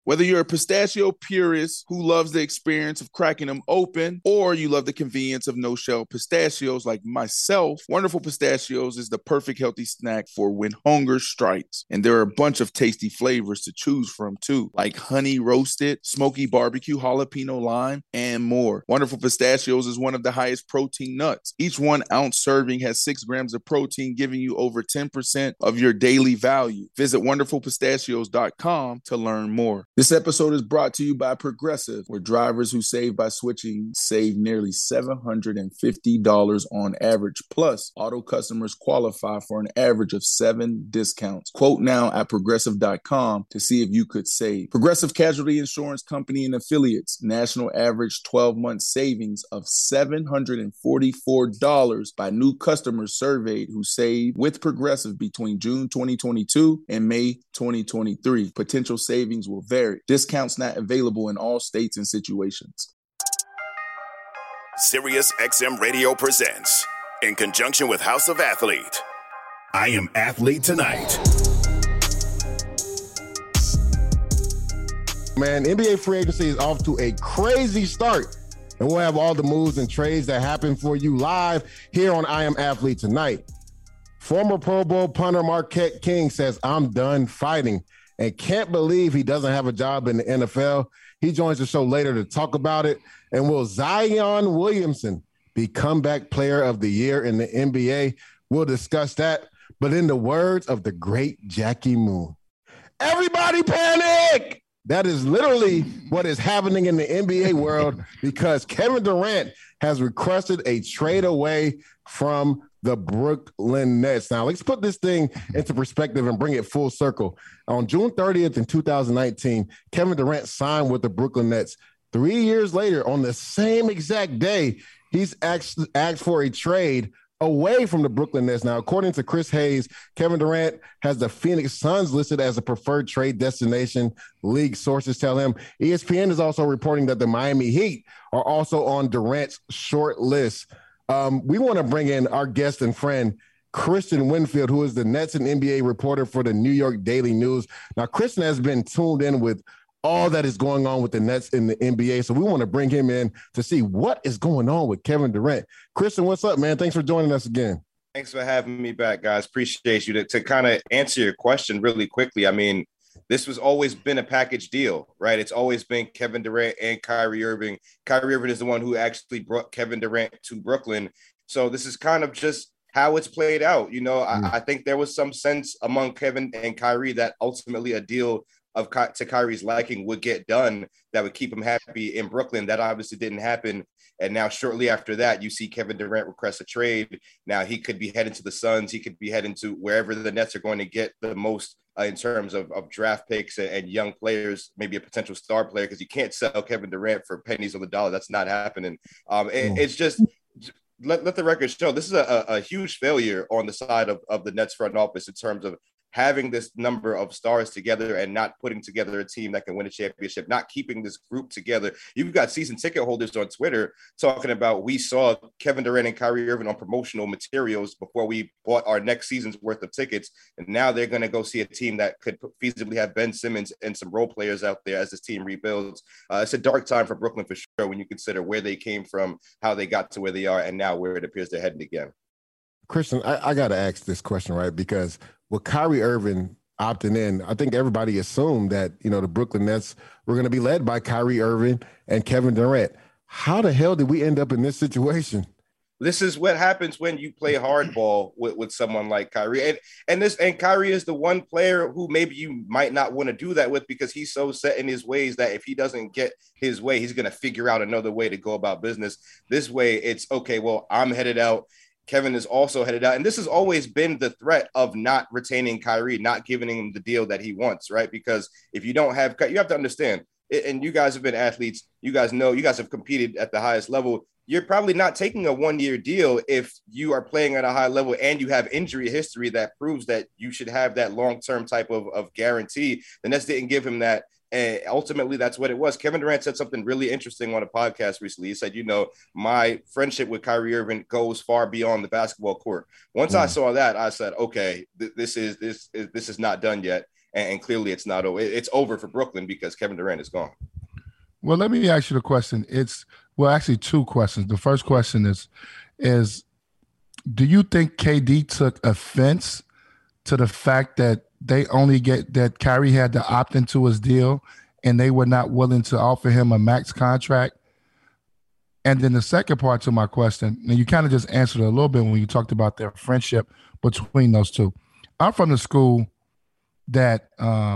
Whether you're a pistachio purist who loves the experience of cracking them open, or you love the convenience of no-shell pistachios like myself, Wonderful Pistachios is the perfect healthy snack for when hunger strikes. And there are a bunch of tasty flavors to choose from too, like honey roasted, smoky barbecue, jalapeno lime, and more. Wonderful Pistachios is one of the highest protein nuts. Each 1 ounce serving has 6 grams of protein, giving you over 10% of your daily value. Visit wonderfulpistachios.com to learn more. This episode is brought to you by Progressive, where drivers who save by switching save nearly $750 on average. Plus, auto customers qualify for an average of 7 discounts. Quote now at progressive.com to see if you could save. Progressive Casualty Insurance Company and Affiliates. National average 12-month savings of $744 by new customers surveyed who saved with Progressive between June 2022 and May 2023. Potential savings will vary. Discounts not available in all states and situations. Sirius XM Radio presents, in conjunction with House of Athlete, I Am Athlete Tonight. Man, NBA free agency is off to a crazy start, and we'll have all the moves and trades that happen for you live here on I Am Athlete Tonight. Former Pro Bowl punter Marquette King says, "I'm done fighting," and can't believe he doesn't have a job in the NFL. He joins the show later to talk about it. And will Zion Williamson be comeback player of the year in the NBA? We'll discuss that. But in the words of the great Jackie Moon, everybody panic! That is literally what is happening in the NBA world, because Kevin Durant has requested a trade away from the Brooklyn Nets. Now, let's put this thing into perspective and bring it full circle. On June 30th in 2019, Kevin Durant signed with the Brooklyn Nets. 3 years later, on the same exact day, he's asked for a trade away from the Brooklyn Nets. Now, according to Chris Hayes, Kevin Durant has the Phoenix Suns listed as a preferred trade destination, league sources tell him. ESPN is also reporting that the Miami Heat are also on Durant's short list. We want to bring in our guest and friend, Christian Winfield, who is the Nets and NBA reporter for the New York Daily News. Now, Christian has been tuned in with all that is going on with the Nets in the NBA, so we want to bring him in to see what is going on with Kevin Durant. Christian, what's up, man? Thanks for joining us again. Thanks for having me back, guys. Appreciate you. To kind of answer your question really quickly, I mean, this was always been a package deal, right? It's always been Kevin Durant and Kyrie Irving. Kyrie Irving is the one who actually brought Kevin Durant to Brooklyn. So this is kind of just how it's played out. You know, I think there was some sense among Kevin and Kyrie that ultimately a deal to Kyrie's liking would get done that would keep him happy in Brooklyn. That obviously didn't happen. And now shortly after that, you see Kevin Durant request a trade. Now he could be heading to the Suns. He could be heading to wherever the Nets are going to get the most in terms of draft picks and young players, maybe a potential star player, because you can't sell Kevin Durant for pennies on the dollar. That's not happening. It's just let the record show this is a huge failure on the side of the Nets front office in terms of having this number of stars together and not putting together a team that can win a championship, not keeping this group together. You've got season ticket holders on Twitter talking about, we saw Kevin Durant and Kyrie Irving on promotional materials before we bought our next season's worth of tickets. And now they're going to go see a team that could feasibly have Ben Simmons and some role players out there as this team rebuilds. It's a dark time for Brooklyn for sure when you consider where they came from, how they got to where they are, and now where it appears they're heading again. Christian, I got to ask this question, right? Because with Kyrie Irving opting in, I think everybody assumed that, you know, the Brooklyn Nets were going to be led by Kyrie Irving and Kevin Durant. How the hell did we end up in this situation? This is what happens when you play hardball with someone like Kyrie. And Kyrie is the one player who maybe you might not want to do that with, because he's so set in his ways that if he doesn't get his way, he's going to figure out another way to go about business. This way, it's okay, well, I'm headed out. Kevin is also headed out. And this has always been the threat of not retaining Kyrie, not giving him the deal that he wants, right? Because if you don't have, you have to understand, and you guys have been athletes, you guys know, you guys have competed at the highest level. You're probably not taking a one-year deal if you are playing at a high level and you have injury history that proves that you should have that long-term type of guarantee. The Nets didn't give him that. And ultimately, that's what it was. Kevin Durant said something really interesting on a podcast recently. He said, you know, my friendship with Kyrie Irving goes far beyond the basketball court. Once I saw that, I said, okay, this is not done yet. and clearly it's not over. It's over for Brooklyn because Kevin Durant is gone. Well, let me ask you the question. Actually two questions. The first question is do you think KD took offense to the fact that that Kyrie had to opt into his deal and they were not willing to offer him a max contract? And then the second part to my question, and you kind of just answered it a little bit when you talked about their friendship between those two. I'm from the school that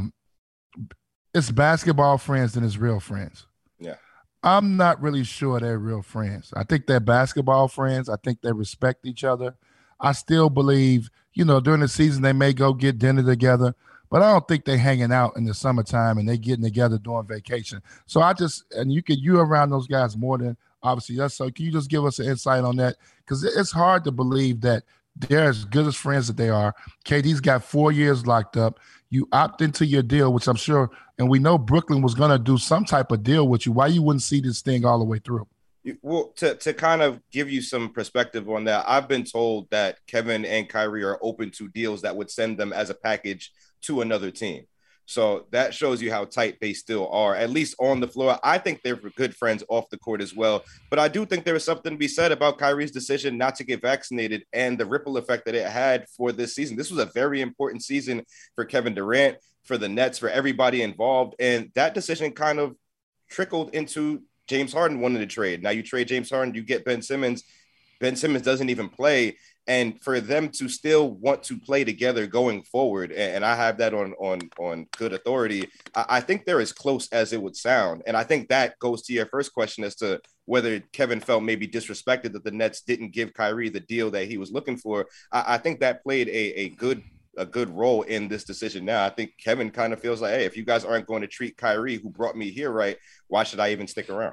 it's basketball friends and it's real friends. Yeah. I'm not really sure they're real friends. I think they're basketball friends. I think they respect each other. I still believe, during the season they may go get dinner together, but I don't think they're hanging out in the summertime and they getting together during vacation. So you're around those guys more than obviously us. So can you just give us an insight on that? Because it's hard to believe that they're as good as friends that they are. KD's got 4 years locked up. You opt into your deal, which I'm sure, and we know Brooklyn was going to do some type of deal with you. Why you wouldn't see this thing all the way through? Well, to kind of give you some perspective on that, I've been told that Kevin and Kyrie are open to deals that would send them as a package to another team. So that shows you how tight they still are, at least on the floor. I think they're good friends off the court as well. But I do think there is something to be said about Kyrie's decision not to get vaccinated and the ripple effect that it had for this season. This was a very important season for Kevin Durant, for the Nets, for everybody involved. And that decision kind of trickled into James Harden wanting to trade. Now you trade James Harden, you get Ben Simmons. Ben Simmons doesn't even play. And for them to still want to play together going forward, and I have that on good authority, I think they're as close as it would sound. And I think that goes to your first question as to whether Kevin felt maybe disrespected that the Nets didn't give Kyrie the deal that he was looking for. I think that played a good role in this decision. Now, I think Kevin kind of feels like, hey, if you guys aren't going to treat Kyrie, who brought me here right, why should I even stick around?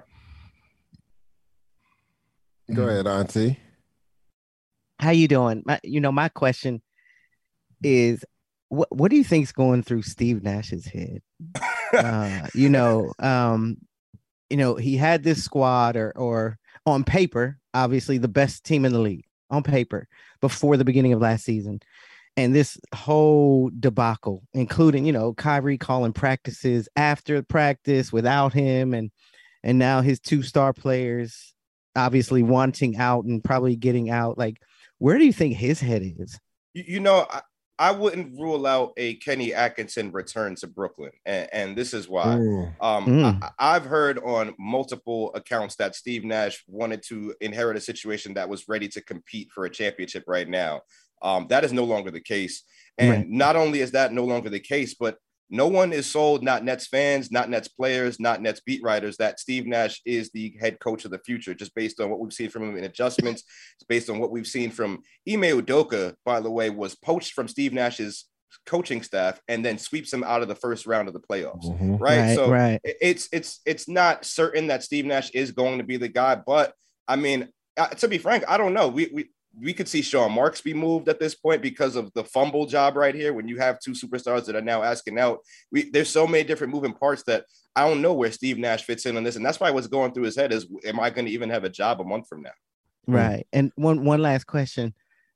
Go ahead, Auntie. How you doing? My question is, what do you think's going through Steve Nash's head? He had this squad or on paper, obviously the best team in the league on paper before the beginning of last season. And this whole debacle, including, Kyrie calling practices after practice without him and now his 2-star players obviously wanting out and probably getting out. Like, where do you think his head is? I wouldn't rule out a Kenny Atkinson return to Brooklyn. And this is why. I've heard on multiple accounts that Steve Nash wanted to inherit a situation that was ready to compete for a championship right now. That is no longer the case. And Not only is that no longer the case, but no one is sold, not Nets fans, not Nets players, not Nets beat writers, that Steve Nash is the head coach of the future, just based on what we've seen from him in adjustments. It's based on what we've seen from Ime Udoka, by the way, was poached from Steve Nash's coaching staff and then sweeps him out of the first round of the playoffs. Mm-hmm. Right. It's not certain that Steve Nash is going to be the guy, but I mean, to be frank, I don't know. We could see Sean Marks be moved at this point because of the fumble job right here. When you have two superstars that are now asking out, there's so many different moving parts that I don't know where Steve Nash fits in on this. And that's why what's going through his head is, am I going to even have a job a month from now? Right. And one last question.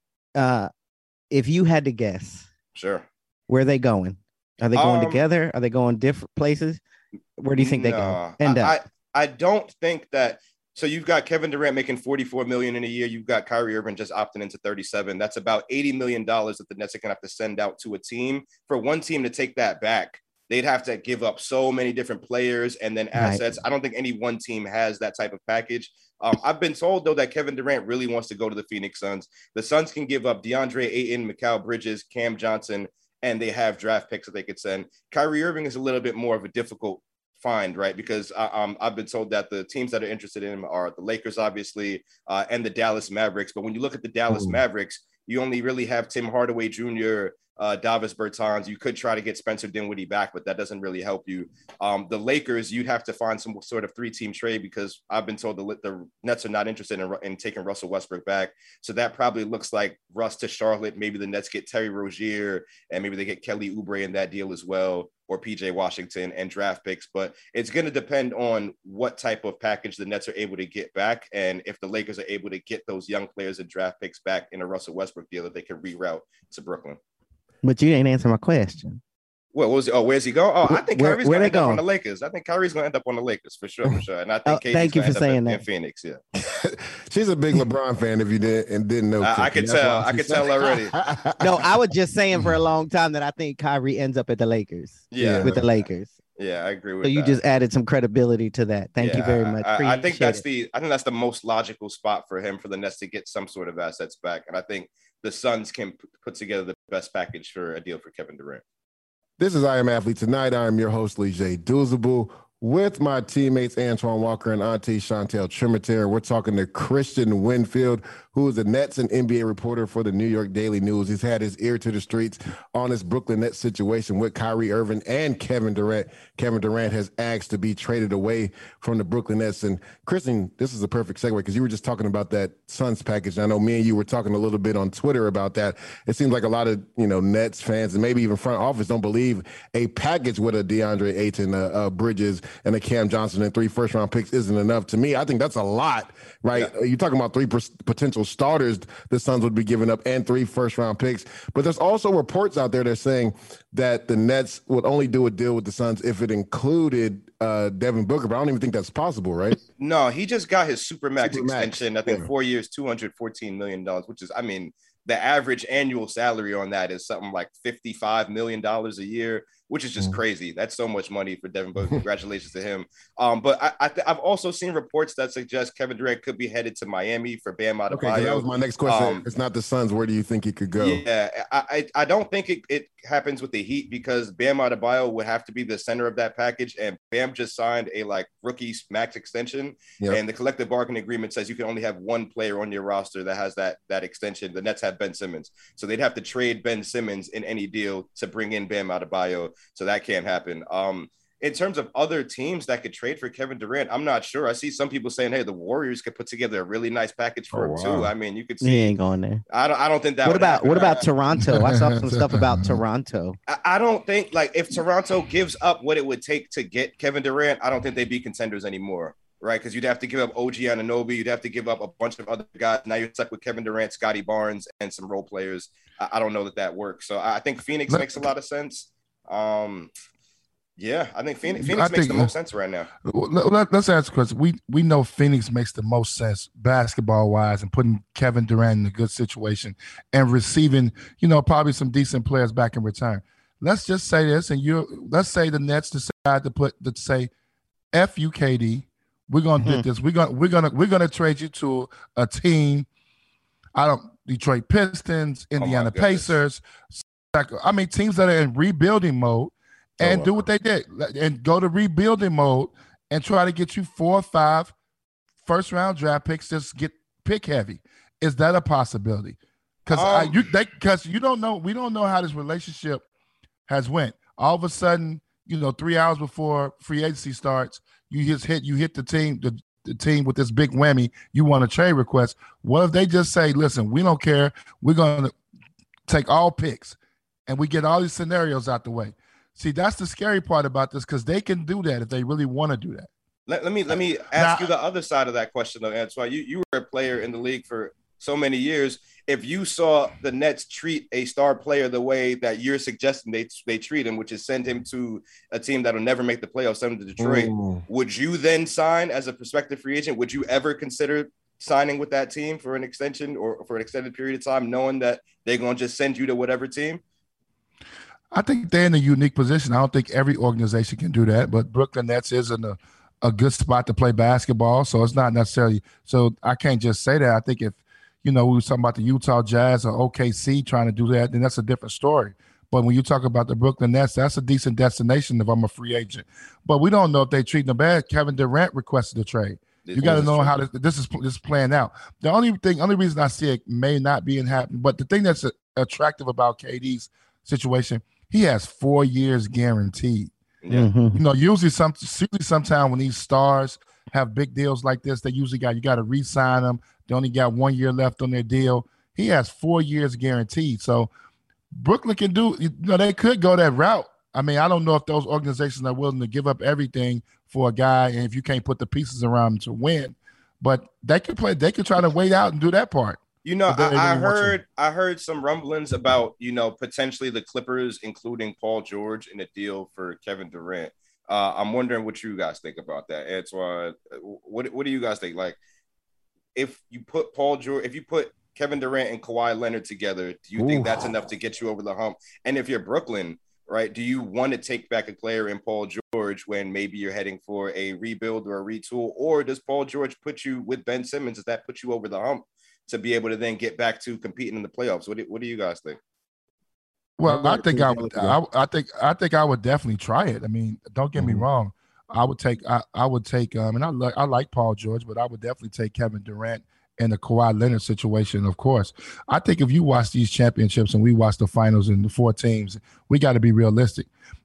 If you had to guess, sure, where are they going? Are they going together? Are they going different places? Where do you think they go? I don't think that. So you've got Kevin Durant making $44 million in a year. You've got Kyrie Irving just opting into $37. That's about $80 million that the Nets are going to have to send out to a team. For one team to take that back, they'd have to give up so many different players and then assets. Right. I don't think any one team has that type of package. I've been told, though, that Kevin Durant really wants to go to the Phoenix Suns. The Suns can give up DeAndre Ayton, Mikal Bridges, Cam Johnson, and they have draft picks that they could send. Kyrie Irving is a little bit more of a difficult find, right? Because I've been told that the teams that are interested in him are the Lakers, obviously, and the Dallas Mavericks. But when you look at the Dallas Mavericks, you only really have Tim Hardaway Jr., Davis Bertans. You could try to get Spencer Dinwiddie back, but that doesn't really help you. The Lakers, you'd have to find some sort of 3-team trade because I've been told the Nets are not interested in taking Russell Westbrook back. So that probably looks like Russ to Charlotte. Maybe the Nets get Terry Rozier and maybe they get Kelly Oubre in that deal as well, or PJ Washington and draft picks. But it's going to depend on what type of package the Nets are able to get back. And if the Lakers are able to get those young players and draft picks back in a Russell Westbrook deal that they can reroute to Brooklyn. But you didn't answer my question. What was? Oh, where's he going? Oh, I think Kyrie's going to end up on the going? Lakers. I think Kyrie's going to end up on the Lakers for sure. And I think KD's thank you going for to end saying up that. in Phoenix. Yeah, She's a big LeBron fan. If you didn't know, I could tell. I could tell already. No, I was just saying for a long time that I think Kyrie ends up at the Lakers. Yeah, with the Lakers. Yeah, I agree with that. So you just added some credibility to that. Thank you very much. I think that's the most logical spot for him, for the Nets to get some sort of assets back. And I think the Suns can put together the best package for a deal for Kevin Durant. This is I Am Athlete Tonight. I am your host, Leger Douzable, with my teammates Antoine Walker and Auntie Chantel Tremitiere. We're talking to Christian Winfield, who is a Nets and NBA reporter for the New York Daily News. He's had his ear to the streets on this Brooklyn Nets situation with Kyrie Irving and Kevin Durant. Kevin Durant has asked to be traded away from the Brooklyn Nets. And Christian, this is a perfect segue because you were just talking about that Suns package. I know me and you were talking a little bit on Twitter about that. It seems like a lot of Nets fans and maybe even front office don't believe a package with a DeAndre Ayton, Bridges, and a Cam Johnson and 3 first-round picks isn't enough. To me, I think that's a lot, right? Yeah. You're talking about 3 potential starters the Suns would be giving up and 3 first-round picks. But there's also reports out there that are saying that the Nets would only do a deal with the Suns if it included Devin Booker, but I don't even think that's possible, right? No, he just got his Supermax extension, I think 4 years, $214 million, which is, the average annual salary on that is something like $55 million a year, which is just crazy. That's so much money for Devin Booker. Congratulations to him. But I've also seen reports that suggest Kevin Durant could be headed to Miami for Bam Adebayo. Okay, that was my next question. It's not the Suns. Where do you think he could go? Yeah, I don't think it happens with the Heat because Bam Adebayo would have to be the center of that package, and Bam just signed a rookie max extension, and the collective bargaining agreement says you can only have one player on your roster that has that extension. The Nets have Ben Simmons, so they'd have to trade Ben Simmons in any deal to bring in Bam Adebayo, so that can't happen. In terms of other teams that could trade for Kevin Durant, I'm not sure. I see some people saying, "Hey, the Warriors could put together a really nice package for him too." You could see. He ain't going there. I don't think that. What about Toronto? I saw some stuff about Toronto. I don't think if Toronto gives up what it would take to get Kevin Durant, I don't think they'd be contenders anymore. Right, because you'd have to give up OG Anunoby, you'd have to give up a bunch of other guys. Now you're stuck with Kevin Durant, Scotty Barnes, and some role players. I don't know that works. So I think Phoenix makes a lot of sense. Yeah, I think Phoenix makes the most sense right now. Let's ask a question. We know Phoenix makes the most sense basketball-wise and putting Kevin Durant in a good situation and receiving, probably some decent players back in return. Let's just say this, and let's say the Nets decide to say, F you, KD. We're gonna do this. We're gonna trade you to a team. Detroit Pistons, Indiana Pacers. Teams that are in rebuilding mode, and do what they did and go to rebuilding mode and try to get you 4 or 5 first-round draft picks. Just get pick heavy. Is that a possibility? Because you don't know. We don't know how this relationship has went. All of a sudden, 3 hours before free agency starts, you hit the team with this big whammy. You want a trade request. What if they just say, listen, we don't care. We're going to take all picks and we get all these scenarios out the way. See, that's the scary part about this because they can do that if they really want to do that. Let me ask you the other side of that question, though, Antoine. You were a player in the league for so many years. If you saw the Nets treat a star player the way that you're suggesting they treat him, which is send him to a team that'll never make the playoffs, send him to Detroit, would you then sign as a prospective free agent? Would you ever consider signing with that team for an extension or for an extended period of time, knowing that they're going to just send you to whatever team? I think they're in a unique position. I don't think every organization can do that, but Brooklyn Nets is in a good spot to play basketball, so it's not necessarily – so I can't just say that. I think if, we were talking about the Utah Jazz or OKC trying to do that, then that's a different story. But when you talk about the Brooklyn Nets, that's a decent destination if I'm a free agent. But we don't know if they're treating them bad. Kevin Durant requested a trade. You got to know how this is playing out. The only reason I see it may not be happening, but the thing that's attractive about KD's situation, he has 4 years guaranteed. Yeah. Usually sometime when these stars have big deals like this, you got to re-sign them. They only got 1 year left on their deal. He has 4 years guaranteed. So Brooklyn can do, they could go that route. I don't know if those organizations are willing to give up everything for a guy, and if you can't put the pieces around him to win, but they could try to wait out and do that part. You know, But they I didn't want you. heard some rumblings about, potentially the Clippers including Paul George in a deal for Kevin Durant. I'm wondering what you guys think about that, Antoine. What do you guys think? Like, if you put Kevin Durant and Kawhi Leonard together, do you think that's enough to get you over the hump? And if you're Brooklyn, right, do you want to take back a player in Paul George when maybe you're heading for a rebuild or a retool? Or does Paul George put you with Ben Simmons? Does that put you over the hump to be able to then get back to competing in the playoffs? What do you guys think? Well, I Go think ahead, I Queen. would. I think I would definitely try it. I mean, don't get me wrong. I would take. I would take. And I like Paul George, but I would definitely take Kevin Durant and the Kawhi Leonard situation. Of course, I think if you watch these championships and we watch the finals and the 4 teams, we got to be realistic.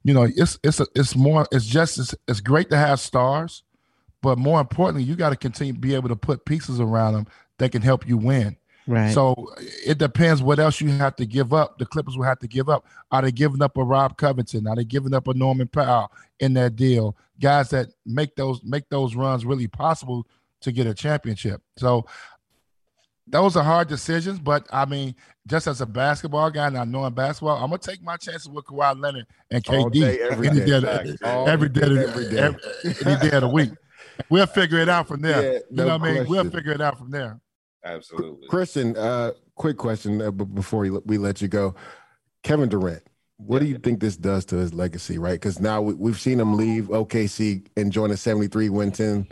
It's great to have stars, but more importantly, you got to continue to be able to put pieces around them that can help you win. Right. So it depends what else you have to give up. The Clippers will have to give up. Are they giving up a Rob Covington? Are they giving up a Norman Powell in that deal? Guys that make those runs really possible to get a championship. So those are hard decisions, but I mean, just as a basketball guy, not knowing basketball, I'm gonna take my chances with Kawhi Leonard and KD All day, every any day. every day of the week. We'll figure it out from there. Yeah, you know what I mean? We'll question. figure it out from there. Absolutely. Christian, quick question before we let you go. Kevin Durant, what do you think this does to his legacy, right? Because now we've seen him leave OKC and join a 73-win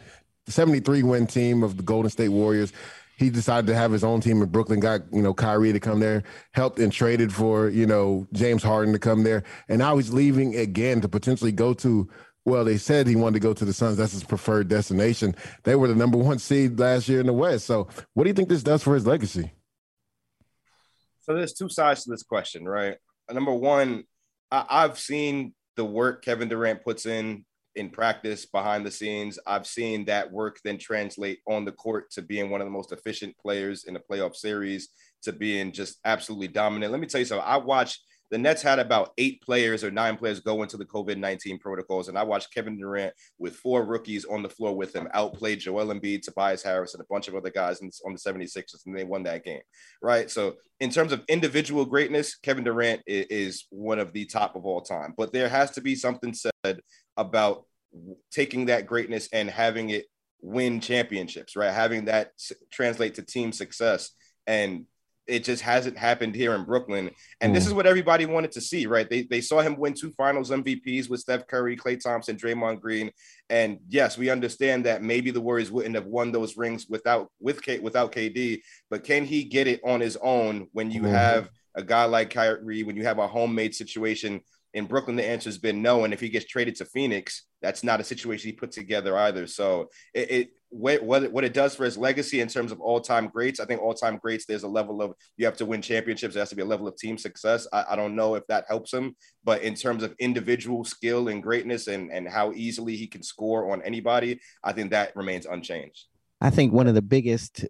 team of the Golden State Warriors. He decided to have his own team in Brooklyn, got, Kyrie to come there, helped and traded for, James Harden to come there. And now he's leaving again to potentially go to, well, they said he wanted to go to the Suns. That's his preferred destination. They were the number 1 seed last year in the West. So what do you think this does for his legacy? So there's 2 sides to this question, right? Number one, I've seen the work Kevin Durant puts in practice, behind the scenes. I've seen that work then translate on the court to being one of the most efficient players in a playoff series, to being just absolutely dominant. Let me tell you something. I watched the Nets had about 8 players or 9 players go into the COVID-19 protocols, and I watched Kevin Durant with 4 rookies on the floor with him outplay Joel Embiid, Tobias Harris, and a bunch of other guys on the 76ers, and they won that game, right? So in terms of individual greatness, Kevin Durant is one of the top of all time. But there has to be something said about taking that greatness and having it win championships, right? Having that translate to team success. And it just hasn't happened here in Brooklyn. And this is what everybody wanted to see, right? They saw him win 2 finals MVPs with Steph Curry, Klay Thompson, Draymond Green. And yes, we understand that maybe the Warriors wouldn't have won those rings without KD, but can he get it on his own when you have a guy like Kyrie, when you have a homemade situation? In Brooklyn, the answer has been no. And if he gets traded to Phoenix, that's not a situation he put together either. So what it does for his legacy in terms of all-time greats, I think all-time greats, there's a level of, you have to win championships. There has to be a level of team success. I don't know if that helps him, but in terms of individual skill and greatness and how easily he can score on anybody, I think that remains unchanged. I think one of the biggest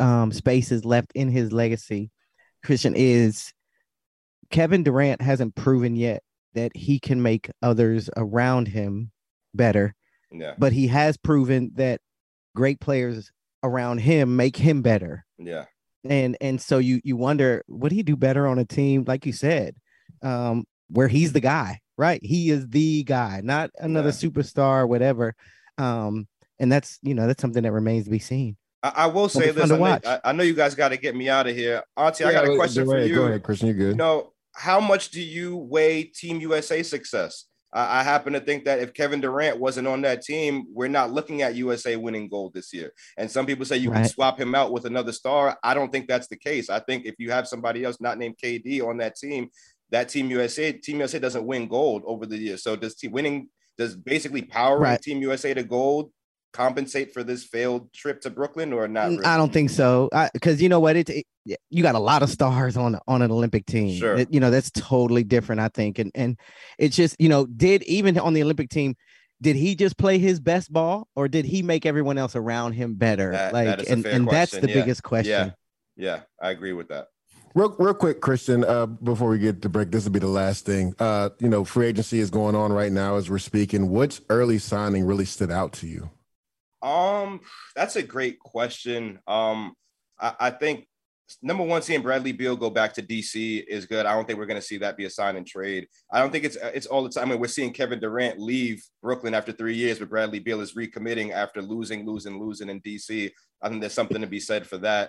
spaces left in his legacy, Christian, is Kevin Durant hasn't proven yet that he can make others around him better. Yeah. But he has proven that great players around him make him better. Yeah. And so you wonder, would he do better on a team, like you said, where he's the guy, right? He is the guy, not another superstar or whatever. And that's something that remains to be seen. I will say this. I know you guys got to get me out of here. Auntie, I got a question for you. Go ahead, Christian. You're good. How much do you weigh Team USA success? I happen to think that if Kevin Durant wasn't on that team, we're not looking at USA winning gold this year. And some people say you can swap him out with another star. I don't think that's the case. I think if you have somebody else not named KD on that Team USA doesn't win gold over the years. So does basically powering Team USA to gold compensate for this failed trip to Brooklyn or not? Really? I don't think so. Because you know what? You got a lot of stars on an Olympic team. Sure. That's totally different, I think. And it's just, even on the Olympic team, did he just play his best ball or did he make everyone else around him better? That is a fair question. That's the biggest question. Yeah, I agree with that. Real quick, Christian, before we get to break, this will be the last thing. Free agency is going on right now as we're speaking. Which early signing really stood out to you? That's a great question. I think number one, seeing Bradley Beal go back to DC is good. I don't think we're going to see that be a sign and trade. I don't think it's all the time. I mean, we're seeing Kevin Durant leave Brooklyn after 3 years, but Bradley Beal is recommitting after losing in DC. I think there's something to be said for that.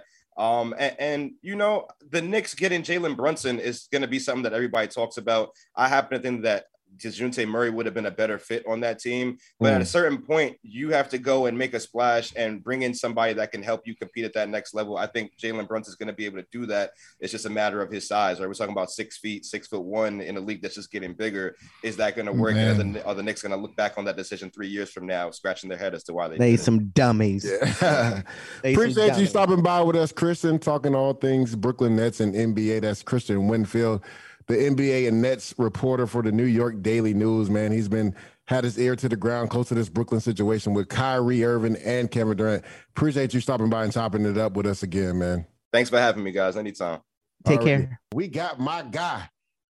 And you know, the Knicks getting Jalen Brunson is going to be something that everybody talks about. I happen to think that DeJounte Murray would have been a better fit on that team. But at a certain point, you have to go and make a splash and bring in somebody that can help you compete at that next level. I think Jalen Brunson is going to be able to do that. It's just a matter of his size. Right? We're talking about 6 feet, 6'1" in a league that's just getting bigger. Is that going to work? Are the Knicks going to look back on that decision 3 years from now, scratching their head as to why they some dummies. Yeah. Appreciate you stopping by with us, Christian, talking all things Brooklyn Nets and NBA. That's Christian Winfield, the NBA and Nets reporter for the New York Daily News, man. He's had his ear to the ground close to this Brooklyn situation with Kyrie Irving and Kevin Durant. Appreciate you stopping by and chopping it up with us again, man. Thanks for having me, guys. Anytime. Take care. We got my guy,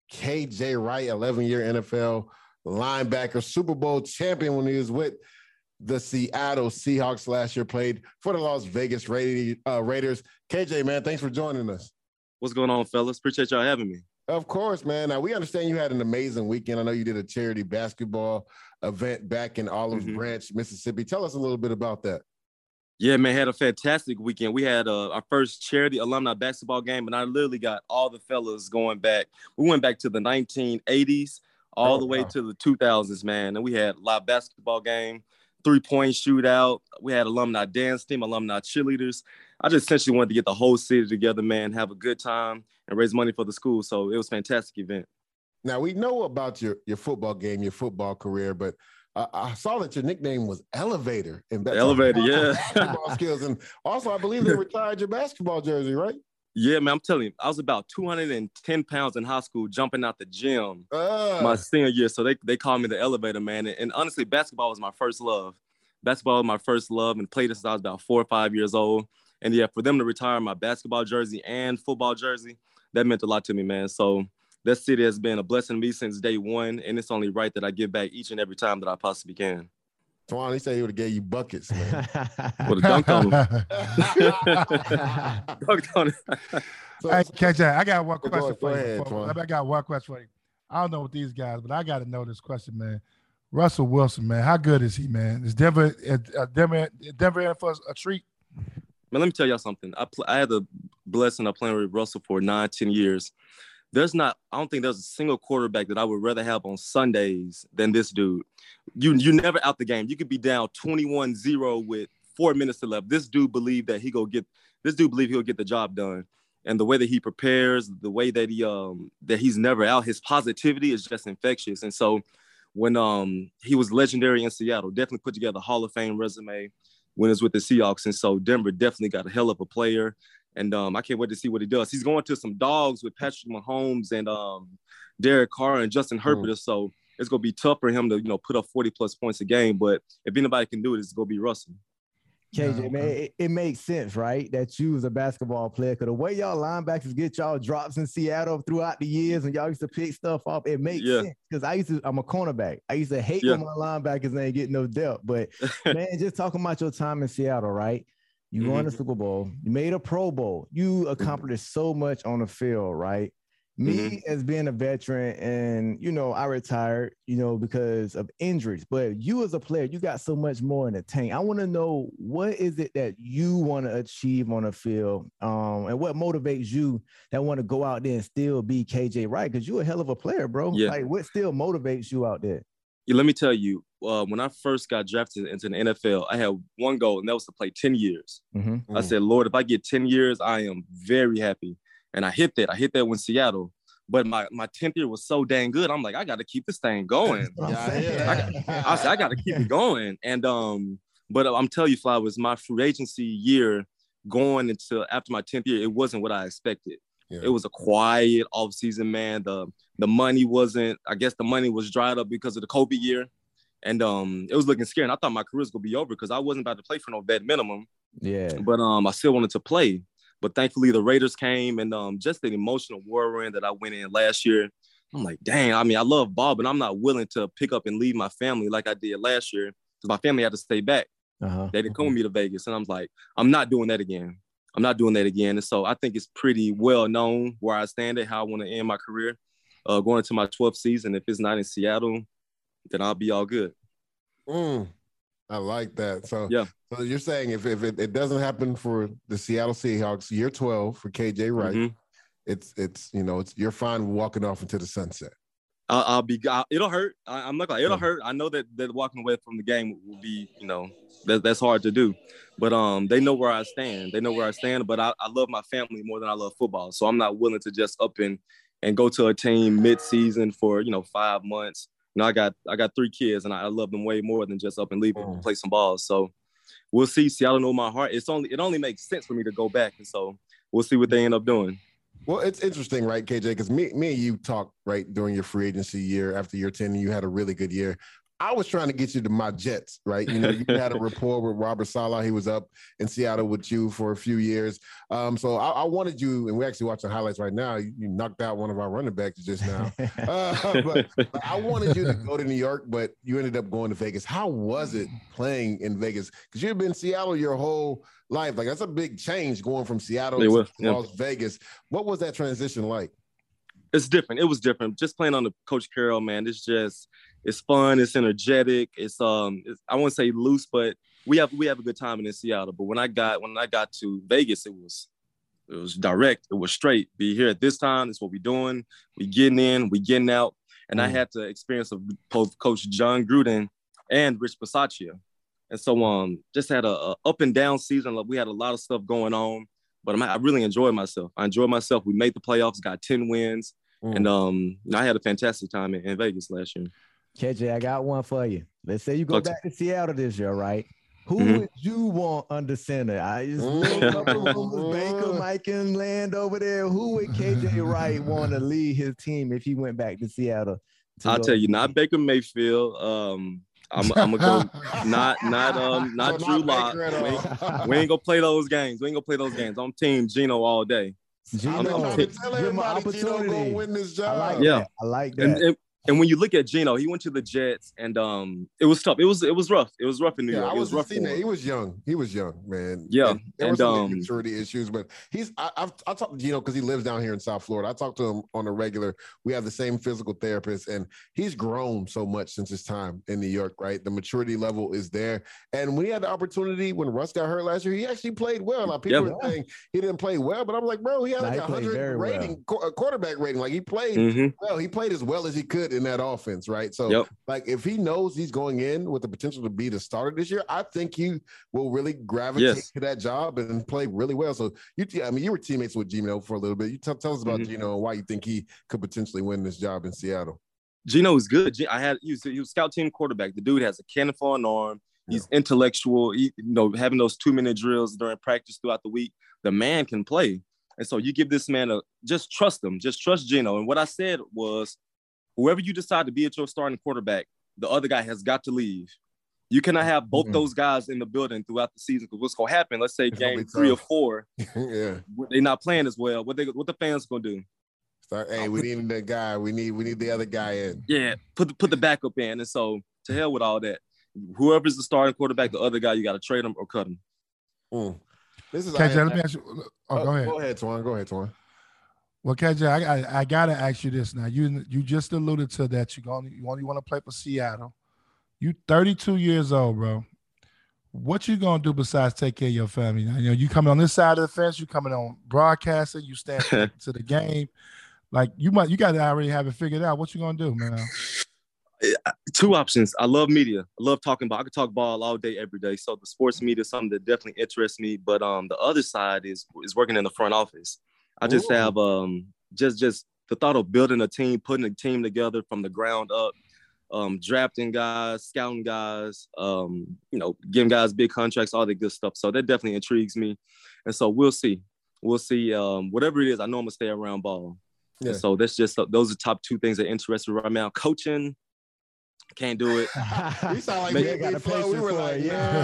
KJ Wright, 11-year NFL linebacker, Super Bowl champion when he was with the Seattle Seahawks last year, played for the Las Vegas Raiders. KJ, man, thanks for joining us. What's going on, fellas? Appreciate y'all having me. Of course, man. Now, we understand you had an amazing weekend. I know you did a charity basketball event back in Olive Branch, Mississippi. Tell us a little bit about that. Yeah, man, had a fantastic weekend. We had our first charity alumni basketball game, and I literally got all the fellas going back. We went back to the 1980s all the way to the 2000s, man. And we had a live basketball game, 3-point shootout. We had alumni dance team, alumni cheerleaders. I just essentially wanted to get the whole city together, man, have a good time, and raise money for the school. So it was a fantastic event. Now, we know about your football game, your football career, but I saw that your nickname was Elevator. Elevator, yeah. Basketball skills. And also, I believe they retired your basketball jersey, right? Yeah, man, I'm telling you, I was about 210 pounds in high school jumping out the gym my senior year. So they called me the Elevator, man. And honestly, basketball was my first love. Basketball was my first love, and played it since I was about 4 or 5 years old. And yeah, for them to retire my basketball jersey and football jersey, that meant a lot to me, man. So that city has been a blessing to me since day one, and it's only right that I give back each and every time that I possibly can. Twan, he said he would have gave you buckets, man. Would have dunked on him. Dunked on him. Hey, KJ, I got one question for you. Ahead, I got one question for you. I don't know with these guys, but I got to know this question, man. Russell Wilson, man, how good is he, man? Is Denver in for a treat? Man, let me tell y'all something. I had the blessing of playing with Russell for 9-10 years. I don't think there's a single quarterback that I would rather have on Sundays than this dude. You never out the game. You could be down 21-0 with 4 minutes left. This dude believed he'll get the job done. And the way that he prepares, the way that he's never out, his positivity is just infectious. And so when he was legendary in Seattle, definitely put together a Hall of Fame resume when it's with the Seahawks. And so Denver definitely got a hell of a player. And I can't wait to see what he does. He's going to some dogs with Patrick Mahomes and Derek Carr and Justin Herbert. So it's going to be tough for him to, put up 40-plus points a game. But if anybody can do it, it's going to be Russell. KJ, man, it makes sense, right, that you was a basketball player. Because the way y'all linebackers get y'all drops in Seattle throughout the years and y'all used to pick stuff off, it makes sense. Because I'm a cornerback. I used to hate when my linebackers ain't getting no depth. But, man, just talking about your time in Seattle, right? You won the Super Bowl. You made a Pro Bowl. You accomplished so much on the field, right? Me as being a veteran and, I retired, because of injuries. But you as a player, you got so much more in the tank. I want to know, what is it that you want to achieve on the field and what motivates you that want to go out there and still be KJ Wright? Because you're a hell of a player, bro. Yeah. Like, what still motivates you out there? Yeah, let me tell you, when I first got drafted into the NFL, I had one goal, and that was to play 10 years. I said, Lord, if I get 10 years, I am very happy. And I hit that. I hit that with Seattle. But my 10th year was so dang good. I'm like, I got to keep this thing going. I said, I got to keep it going. And but I'm telling you, Flowers, my free agency year going into after my 10th year, it wasn't what I expected. Yeah. It was a quiet offseason, man. The money wasn't, I guess the money was dried up because of the Kobe year. And it was looking scary. And I thought my career was going to be over because I wasn't about to play for no vet minimum. Yeah. But I still wanted to play. But thankfully, the Raiders came, and just the emotional whirlwind that I went in last year, I'm like, dang, I mean, I love ball, but I'm not willing to pick up and leave my family like I did last year because my family had to stay back. They didn't come with me to Vegas. And I was like, I'm not doing that again. I'm not doing that again. And so I think it's pretty well known where I stand at how I want to end my career. Going into my 12th season, if it's not in Seattle, then I'll be all good. I like that. So, yeah. So you're saying if it doesn't happen for the Seattle Seahawks, year 12 for KJ Wright, it's you're fine walking off into the sunset. It'll hurt. I'm not gonna. It'll hurt. I know that walking away from the game will be, that's hard to do. But they know where I stand. They know where I stand. But I love my family more than I love football. So I'm not willing to just up and go to a team mid-season for 5 months. I got 3 kids, and I love them way more than just up and leave and play some balls. So we'll see. Seattle know my heart. It only makes sense for me to go back, and so we'll see what they end up doing. Well, it's interesting, right, KJ? Because me and you talked right during your free agency year after year 10, and you had a really good year. I was trying to get you to my Jets, right? You had a rapport with Robert Saleh. He was up in Seattle with you for a few years. So I wanted you, and we're actually watching highlights right now. You knocked out one of our running backs just now. But I wanted you to go to New York, but you ended up going to Vegas. How was it playing in Vegas? Because you've been in Seattle your whole life. Like, that's a big change going from Seattle to Las Vegas. What was that transition like? It's different. It was different. Just playing on the Coach Carroll, man. It's fun. It's energetic. It's I won't say loose, but we have a good time in Seattle. But when I got to Vegas, it was direct. It was straight. Be here at this time. That's what we're doing. We getting in. We getting out. And I had the experience of both Coach John Gruden and Rich Bisaccia. And so just had a up and down season. We had a lot of stuff going on, but I really enjoyed myself. We made the playoffs, got 10 wins. And I had a fantastic time in Vegas last year. KJ, I got one for you. Let's say you go back to Seattle this year, right? Who would you want under center? I just Baker, Mike, and land over there. Who would KJ Wright want to lead his team if he went back to Seattle? I'll tell you, not Baker Mayfield. I'm gonna go not Drew Lock. We ain't gonna play those games. I'm team Geno all day. Geno, give him an opportunity. Geno win this job. I like that. And when you look at Geno, he went to the Jets, and it was tough. It was rough. It was rough in New York. It was rough. He was young. He was young, man. Yeah, and there were some maturity issues, but I talked to Geno because he lives down here in South Florida. I talk to him on a regular. We have the same physical therapist, and he's grown so much since his time in New York. Right, the maturity level is there. And when he had the opportunity when Russ got hurt last year, he actually played well. Now people were saying he didn't play well, but I'm like, bro, he had like 100 rating, quarterback rating. Like he played well. He played as well as he could in that offense, right? So, like, if he knows he's going in with the potential to be the starter this year, I think he will really gravitate to that job and play really well. So, you were teammates with Geno for a little bit. You tell us about Geno and why you think he could potentially win this job in Seattle. Geno is good. He was scout team quarterback. The dude has a cannon for an arm. He's intellectual. Having those 2-minute drills during practice throughout the week, the man can play. And so you give this man just trust him. Just trust Geno. And what I said was, whoever you decide to be at your starting quarterback, the other guy has got to leave. You cannot have both those guys in the building throughout the season, because what's going to happen, let's say game 3 or 4, they're not playing as well. What the fans going to do? Hey, we need the guy. We need the other guy in. Yeah, put the backup in. And so to hell with all that. Whoever's the starting quarterback, the other guy, you got to trade him or cut him. This is KJ, let me ask you. Go ahead. Go ahead, Twan. Well, KJ, I gotta ask you this now. You just alluded to that you only want to play for Seattle. You 32 years old, bro. What you gonna do besides take care of your family? Now, you coming on this side of the fence. You coming on broadcasting. You stand to the game. Like you got to already have it figured out. What you gonna do, man? 2 options. I love media. I love talking ball. I could talk ball all day, every day. So the sports media is something that definitely interests me. But the other side is working in the front office. I just have just the thought of building a team, putting a team together from the ground up, drafting guys, scouting guys, giving guys big contracts, all that good stuff. So that definitely intrigues me. And so we'll see. Whatever it is, I know I'm gonna stay around ball. Yeah. And so that's just those are top 2 things that interest me right now. Coaching, can't do it. You sound like we got a patience. We were like,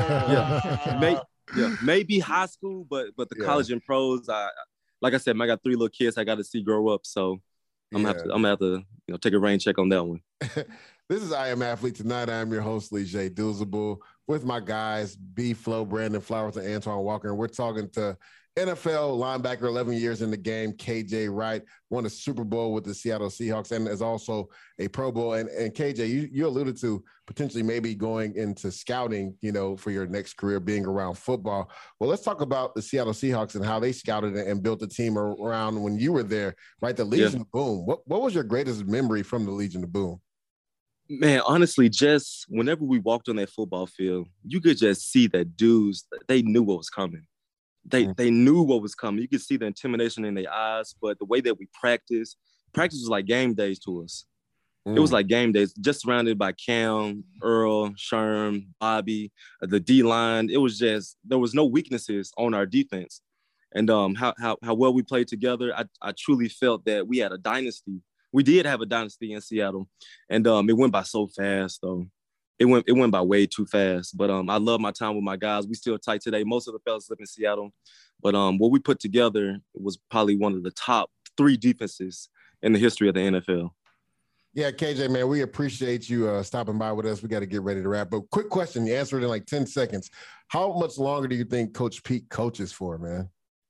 maybe high school, but the college and pros, like I said, I got 3 little kids I got to see grow up. So I'm gonna have to take a rain check on that one. This is I Am Athlete Tonight. I'm your host, Lee J. Douzable. with my guys, B Flow, Brandon Flowers, and Antoine Walker. And we're talking to NFL linebacker, 11 years in the game, KJ Wright, won a Super Bowl with the Seattle Seahawks and is also a Pro Bowl. And KJ, you alluded to potentially maybe going into scouting, for your next career, being around football. Well, let's talk about the Seattle Seahawks and how they scouted and built a team around when you were there, right? The Legion of Boom. What was your greatest memory from the Legion of Boom? Man, honestly, just whenever we walked on that football field, you could just see that dudes, they knew what was coming. They knew what was coming. You could see the intimidation in their eyes, but the way that we practice was like game days to us. It was like game days, just surrounded by Cam, Earl, Sherm, Bobby, the D-line. It was just, there was no weaknesses on our defense. And how well we played together, I truly felt that we had a dynasty. We did have a dynasty in Seattle, and it went by so fast, though. It went by way too fast. But I love my time with my guys. We still tight today. Most of the fellas live in Seattle. But what we put together was probably one of the top 3 defenses in the history of the NFL. Yeah, KJ, man, we appreciate you stopping by with us. We got to get ready to wrap. But quick question. You answered it in like 10 seconds. How much longer do you think Coach Pete coaches for, man?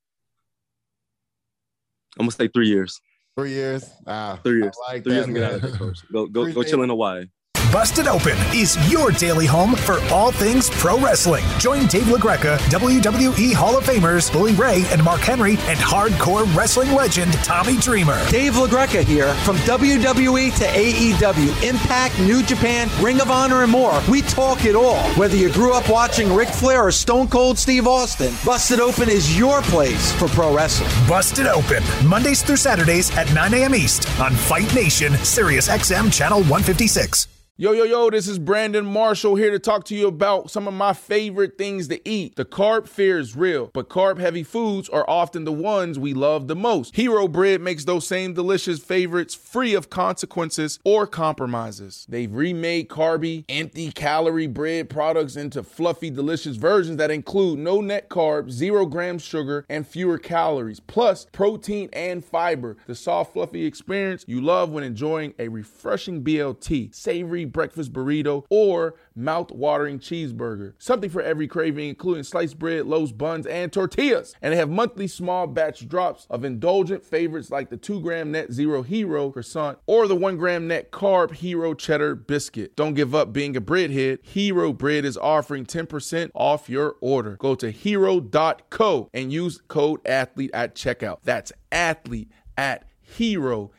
I'm going to say 3 years. 3 years? 3 years. I like 3 years that, and get out of there, coach. Go chill in Hawaii. Busted Open is your daily home for all things pro wrestling. Join Dave LaGreca, WWE Hall of Famers Bully Ray and Mark Henry, and hardcore wrestling legend Tommy Dreamer. Dave LaGreca here. From WWE to AEW, Impact, New Japan, Ring of Honor, and more. We talk it all. Whether you grew up watching Ric Flair or Stone Cold Steve Austin, Busted Open is your place for pro wrestling. Busted Open, Mondays through Saturdays at 9 a.m. East on Fight Nation, Sirius XM Channel 156. Yo, this is Brandon Marshall here to talk to you about some of my favorite things to eat. The carb fear is real, but carb-heavy foods are often the ones we love the most. Hero Bread makes those same delicious favorites free of consequences or compromises. They've remade carby, empty-calorie bread products into fluffy, delicious versions that include no net carbs, 0 grams sugar, and fewer calories, plus protein and fiber. The soft, fluffy experience you love when enjoying a refreshing BLT, savory breakfast burrito, or mouth-watering cheeseburger. Something for every craving, including sliced bread, loaves, buns, and tortillas. And they have monthly small batch drops of indulgent favorites like the 2-gram net Zero Hero croissant or the 1-gram net carb Hero cheddar biscuit. Don't give up being a breadhead. Hero Bread is offering 10% off your order. Go to hero.co and use code ATHLETE at checkout. That's athlete at hero,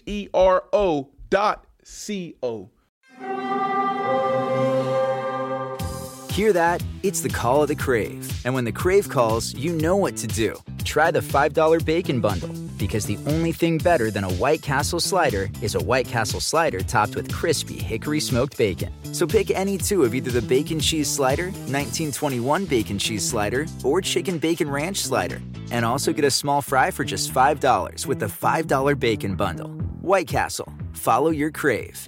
HERO.co. Hear that? It's the call of the Crave. And when the Crave calls, you know what to do. Try the $5 Bacon Bundle, because the only thing better than a White Castle slider is a White Castle slider topped with crispy hickory smoked bacon. So pick any 2 of either the Bacon Cheese Slider, 1921 Bacon Cheese Slider, or Chicken Bacon Ranch Slider. And also get a small fry for just $5 with the $5 Bacon Bundle. White Castle. Follow your Crave.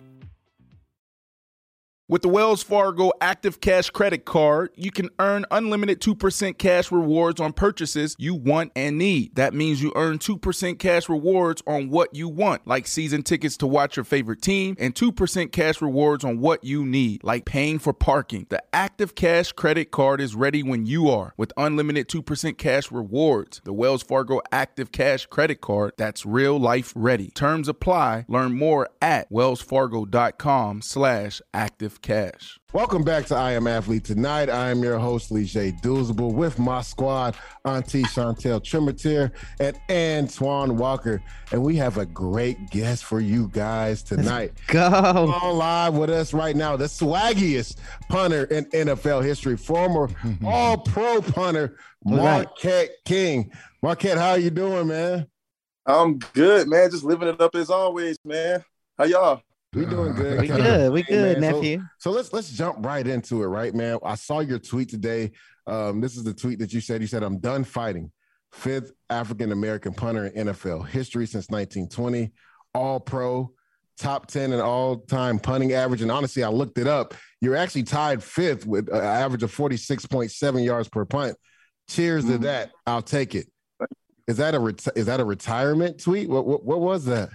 With the Wells Fargo Active Cash Credit Card, you can earn unlimited 2% cash rewards on purchases you want and need. That means you earn 2% cash rewards on what you want, like season tickets to watch your favorite team, and 2% cash rewards on what you need, like paying for parking. The Active Cash Credit Card is ready when you are, with unlimited 2% cash rewards. The Wells Fargo Active Cash Credit Card, that's real life ready. Terms apply. Learn more at wellsfargo.com/active cash. Welcome back to I Am Athlete Tonight. I am your host, Leger Douzable, with my squad, Auntie Chantel Trimatier and Antoine Walker. And we have a great guest for you guys tonight. Go. On live with us right now, the swaggiest punter in NFL history, former all-pro punter, Marquette King. Marquette, how you doing, man? I'm good, man. Just living it up as always, man. How y'all? We doing good. We good, nephew. So let's jump right into it, right, man? I saw your tweet today. This is the tweet that you said. You said, "I'm done fighting. 5th African-American punter in NFL history since 1920. All-pro, top 10 in all-time punting average." And honestly, I looked it up. You're actually tied 5th with an average of 46.7 yards per punt. Cheers to that. I'll take it. Is that a retirement tweet? What was that?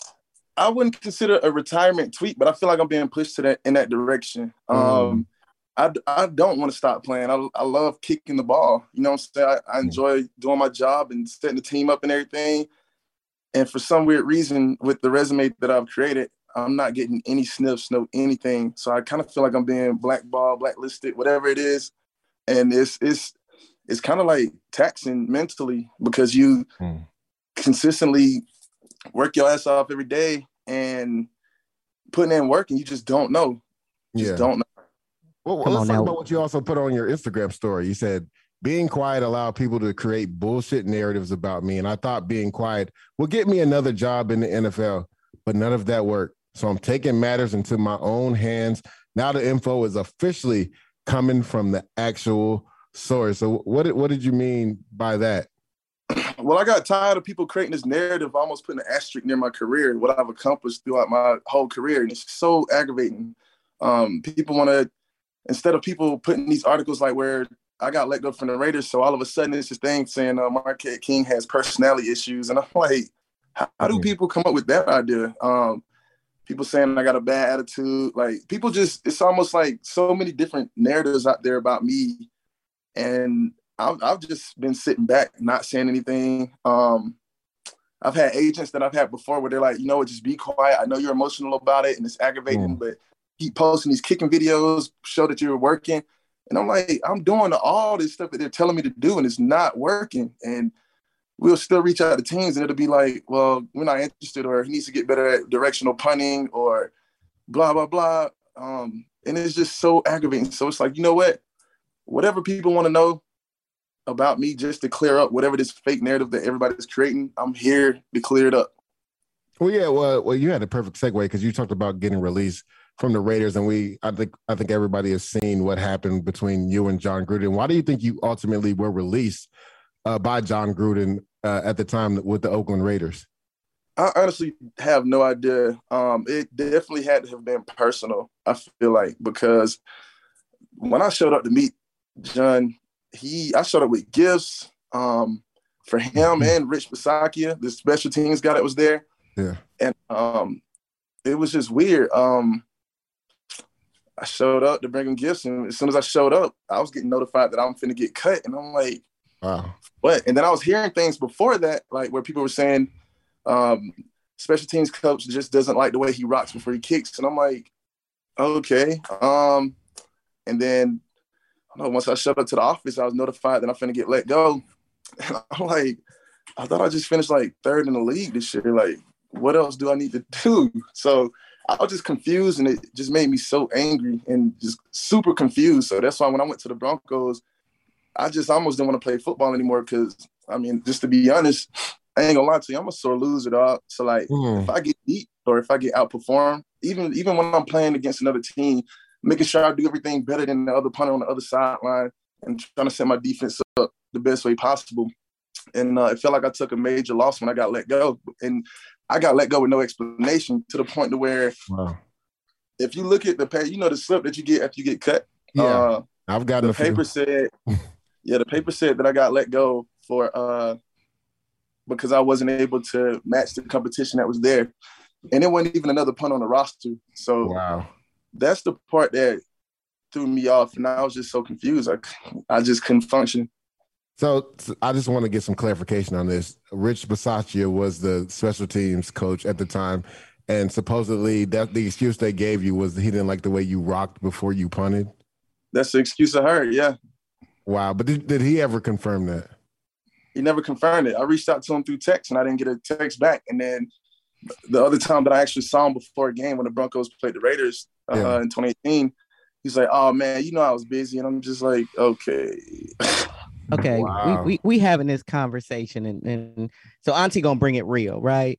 I wouldn't consider a retirement tweet, but I feel like I'm being pushed in that direction. I don't want to stop playing. I love kicking the ball. You know what I'm saying? I enjoy doing my job and setting the team up and everything. And for some weird reason, with the resume that I've created, I'm not getting any sniffs, no anything. So I kind of feel like I'm being blackballed, blacklisted, whatever it is. And it's kind of like taxing mentally because you consistently work your ass off every day and putting in work and you just don't know. Just don't know. Well, let's talk about what you also put on your Instagram story. You said, being quiet allowed people to create bullshit narratives about me. And I thought being quiet would get me another job in the NFL, but none of that worked. So I'm taking matters into my own hands. Now the info is officially coming from the actual source. So what did you mean by that? Well, I got tired of people creating this narrative, almost putting an asterisk near my career, what I've accomplished throughout my whole career. And it's so aggravating. People want to, instead of people putting these articles like where I got let go from the Raiders, so all of a sudden it's this thing saying Marquette King has personality issues. And I'm like, how do people come up with that idea? People saying I got a bad attitude. Like, people just, it's almost like so many different narratives out there about me. And I've just been sitting back, not saying anything. I've had agents that I've had before where they're like, you know what, just be quiet. I know you're emotional about it and it's aggravating, but keep posting these kicking videos, show that you're working. And I'm like, I'm doing all this stuff that they're telling me to do and it's not working. And we'll still reach out to teams and it'll be like, well, we're not interested, or he needs to get better at directional punting, or blah, blah, blah. And it's just so aggravating. So it's like, you know what? Whatever people want to know about me, just to clear up whatever this fake narrative that everybody's creating, I'm here to clear it up. Well, yeah, well, you had a perfect segue because you talked about getting released from the Raiders, and I think everybody has seen what happened between you and Jon Gruden. Why do you think you ultimately were released by Jon Gruden at the time with the Oakland Raiders? I honestly have no idea. It definitely had to have been personal, I feel like, because when I showed up to meet Jon, I showed up with gifts for him and Rich Bisaccia, the special teams guy that was there. Yeah. And it was just weird. I showed up to bring him gifts, and as soon as I showed up, I was getting notified that I'm finna get cut. And I'm like, wow. What? And then I was hearing things before that, like where people were saying special teams coach just doesn't like the way he rocks before he kicks. And I'm like, okay. And then once I showed up to the office, I was notified that I'm finna get let go. And I'm like, I thought I just finished like third in the league this year. Like, what else do I need to do? So I was just confused, and it just made me so angry and just super confused. So that's why when I went to the Broncos, I just almost didn't want to play football anymore because, I mean, just to be honest, I ain't gonna lie to you, I'm a sore loser, dog. So, like, if I get beat or if I get outperformed, even when I'm playing against another team, making sure I do everything better than the other punter on the other sideline and trying to set my defense up the best way possible. And it felt like I took a major loss when I got let go. And I got let go with no explanation, to the point to where if you look at the pay, you know, the slip that you get after you get cut. Yeah, I've gotten the paper said, the paper said that I got let go for because I wasn't able to match the competition that was there. And it wasn't even another punt on the roster. So that's the part that threw me off. And I was just so confused. I just couldn't function. So I just want to get some clarification on this. Rich Bisaccia was the special teams coach at the time, and supposedly that the excuse they gave you was he didn't like the way you rocked before you punted. That's the excuse I heard, yeah. Wow, but did he ever confirm that? He never confirmed it. I reached out to him through text, and I didn't get a text back. And then the other time that I actually saw him before a game when the Broncos played the Raiders in 2018, he's like, "Oh man, you know I was busy," and I'm just like, "Okay." Okay, we having this conversation, and so Auntie gonna bring it real, right?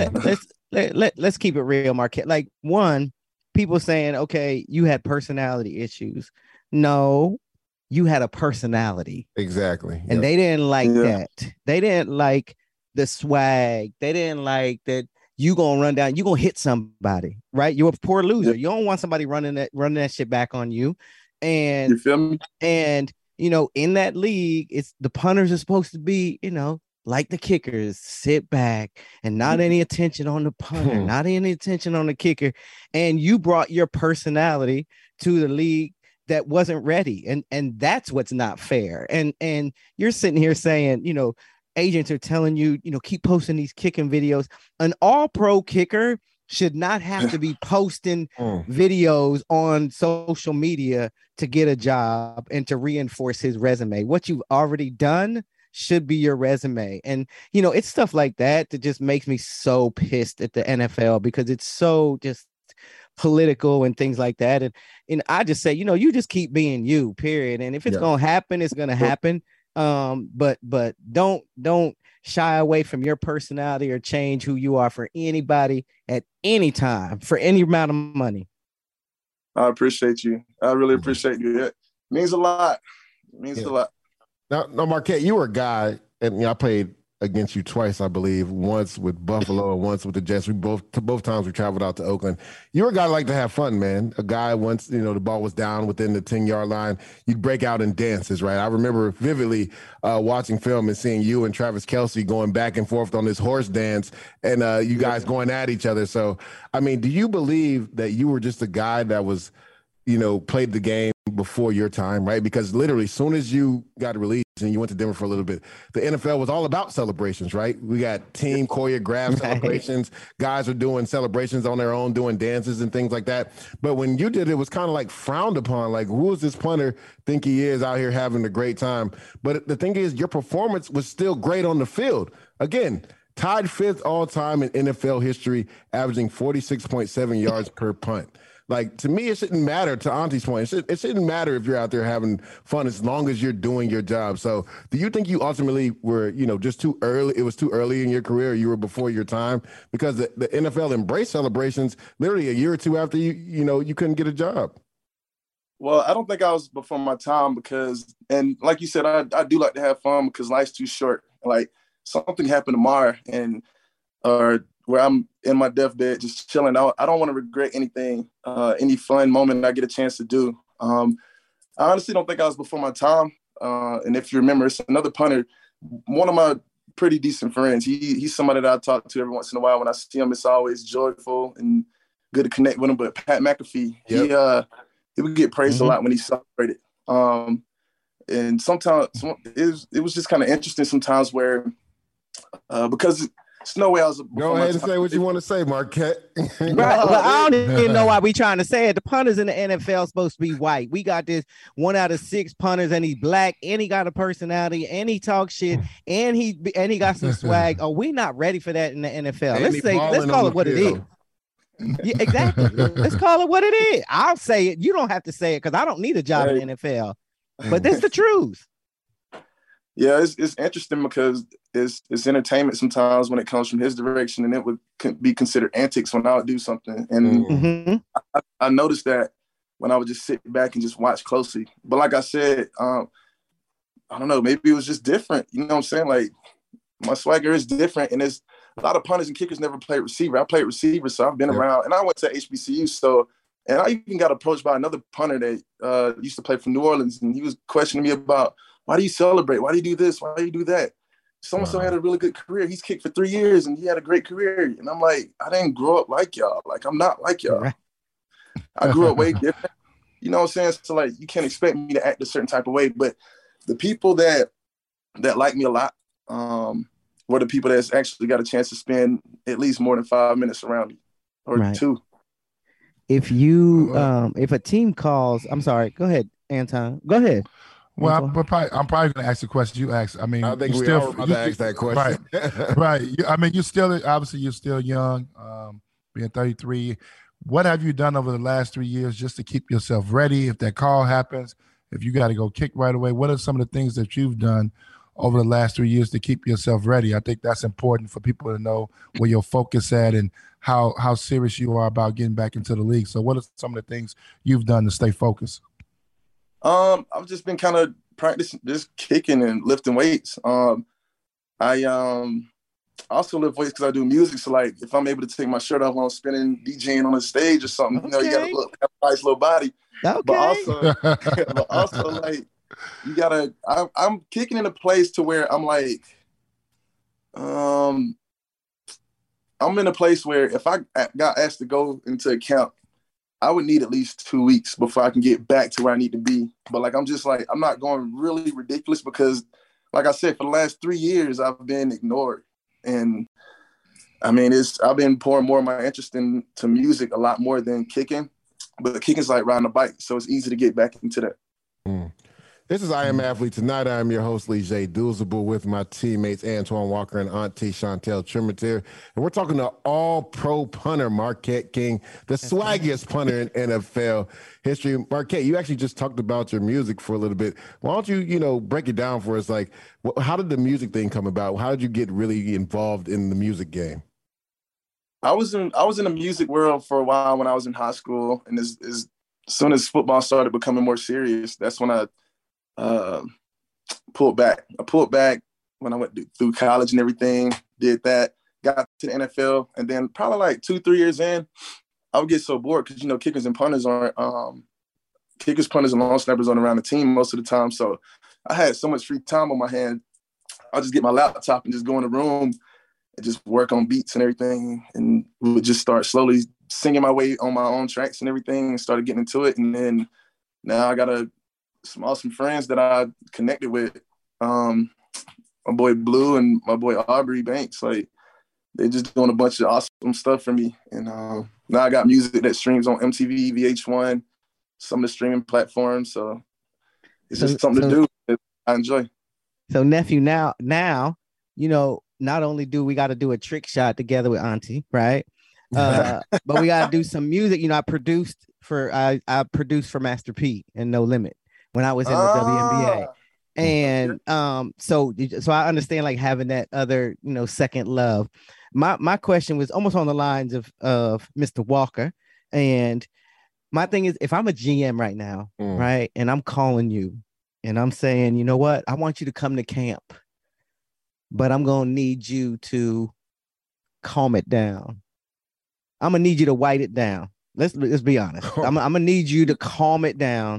Let's keep it real, Marquette. Like, one, people saying, okay, you had personality issues. No, you had a personality. Exactly. And they didn't like that. They didn't like the swag. They didn't like that you gonna run down, you gonna hit somebody, right? You're a poor loser. You don't want somebody running that shit back on you. And you feel me? And you know, in that league, it's the punters are supposed to be, you know, like the kickers, sit back and not any attention on the punter, not any attention on the kicker. And you brought your personality to the league that wasn't ready. And that's what's not fair. And you're sitting here saying, agents are telling you, keep posting these kicking videos. An all-pro kicker should not have to be posting videos on social media to get a job and to reinforce his resume. What you've already done should be your resume. And, it's stuff like that just makes me so pissed at the NFL, because it's so just political and things like that. And I just say, you just keep being you, period. And if it's going to happen, it's going to happen. But don't shy away from your personality or change who you are for anybody at any time for any amount of money. I appreciate you. I really appreciate you. It means a lot. It means a lot. Now, Marquette, you were a guy, and I played against you twice, I believe, once with Buffalo and once with the Jets. Both times we traveled out to Oakland. You were a guy who liked to have fun, man. A guy, once the ball was down within the 10-yard line, you'd break out in dances, right? I remember vividly watching film and seeing you and Travis Kelce going back and forth on this horse dance, and you guys going at each other. So, I mean, do you believe that you were just a guy that was, played the game before your time, right? Because literally, as soon as you got released and you went to Denver for a little bit, the NFL was all about celebrations, right? We got team choreographed celebrations. Guys are doing celebrations on their own, doing dances and things like that. But when you did it, was kind of like frowned upon. Like, who is this punter think he is out here having a great time? But the thing is, your performance was still great on the field. Again, tied 5th all time in NFL history, averaging 46.7 yards per punt. Like, to me, it shouldn't matter, to Auntie's point. It shouldn't matter if you're out there having fun as long as you're doing your job. So do you think you ultimately were, just too early? It was too early in your career. You were before your time, because the NFL embraced celebrations literally a year or two after you couldn't get a job. Well, I don't think I was before my time because, and like you said, I do like to have fun because life's too short. Like, something happened tomorrow where I'm in my deathbed just chilling out. I don't want to regret anything, any fun moment I get a chance to do. I honestly don't think I was before my time. And if you remember, it's another punter, one of my pretty decent friends. He's somebody that I talk to every once in a while. When I see him, it's always joyful and good to connect with him. But Pat McAfee, he would get praised a lot when he celebrated. And sometimes it was just kind of interesting sometimes where, because there's no way I was. Go ahead and say what you want to say, Marquette. Right. Well, I don't even know why we trying to say it. The punters in the NFL supposed to be white. We got this 1 out of 6 punters, and he's black, and he got a personality, and he talks shit, and he got some swag. Oh, we not ready for that in the NFL. Let's call it what it is. Yeah, exactly. Let's call it what it is. I'll say it. You don't have to say it because I don't need a job in the NFL. But that's the truth. Yeah, it's interesting because it's entertainment sometimes when it comes from his direction, and it would be considered antics when I would do something. And I noticed that when I would just sit back and just watch closely. But like I said, I don't know, maybe it was just different. You know what I'm saying? Like, my swagger is different, and there's a lot of punters and kickers never played receiver. I played receiver, so I've been around, and I went to HBCU. So, and I even got approached by another punter that used to play for New Orleans, and he was questioning me about, why do you celebrate? Why do you do this? Why do you do that? So-and-so had a really good career. He's kicked for 3 years, and he had a great career. And I'm like, I didn't grow up like y'all. Like, I'm not like y'all. I grew up way different. You know what I'm saying? So, like, you can't expect me to act a certain type of way. But the people that like me a lot were the people that's actually got a chance to spend at least more than 5 minutes around me, or 2. If you, if a team calls, I'm sorry, go ahead, Anton. Go ahead. Well, I'm probably going to ask the question you asked. I mean, I think we all about to ask that question. Right. I mean, you're still young, being 33. What have you done over the last 3 years just to keep yourself ready if that call happens, if you got to go kick right away? What are some of the things that you've done over the last 3 years to keep yourself ready? I think that's important for people to know where your focus at and how serious you are about getting back into the league. So what are some of the things you've done to stay focused? I've just been kind of practicing, just kicking and lifting weights. I also lift weights because I do music. So, like, if I'm able to take my shirt off while I'm spinning, DJing on a stage or something, you know, you got to have a nice little body. Okay. But also, like, you gotta. I'm kicking in a place to where I'm like, I'm in a place where if I got asked to go into a camp, I would need at least 2 weeks before I can get back to where I need to be. But like, I'm not going really ridiculous because, like I said, for the last 3 years, I've been ignored. And I mean, I've been pouring more of my interest into music a lot more than kicking. But kicking's like riding a bike, so it's easy to get back into that. This is I Am Athlete Tonight. I am your host, Lee J. Douzable, with my teammates Antoine Walker and Auntie Chantel Tremitiere. And we're talking to all-pro punter Marquette King, the swaggiest punter in NFL history. Marquette, you actually just talked about your music for a little bit. Why don't you, break it down for us? Like, how did the music thing come about? How did you get really involved in the music game? I was in the music world for a while when I was in high school, and as soon as football started becoming more serious, that's when I pulled back. I pulled back when I went through college and everything, did that, got to the NFL, and then probably like 2-3 years in, I would get so bored because, kickers and punters aren't kickers, punters, and long snappers aren't around the team most of the time. So I had so much free time on my hand. I'll just get my laptop and just go in the room and just work on beats and everything, and we would just start slowly singing my way on my own tracks and everything, and started getting into it. And then now I got some awesome friends that I connected with. My boy Blue and my boy Aubrey Banks, like, they're just doing a bunch of awesome stuff for me. And now I got music that streams on MTV, VH1, some of the streaming platforms. So it's just something to do that I enjoy. So nephew, now, not only do we got to do a trick shot together with Auntie, right? But we got to do some music. I produced for Master P and No Limit when I was in the WNBA. And so I understand, like, having that other, second love. My question was almost on the lines of Mr. Walker. And my thing is, if I'm a GM right now, right, and I'm calling you and I'm saying, you know what, I want you to come to camp, but I'm going to need you to calm it down. I'm going to need you to white it down. Let's be honest. I'm going to need you to calm it down.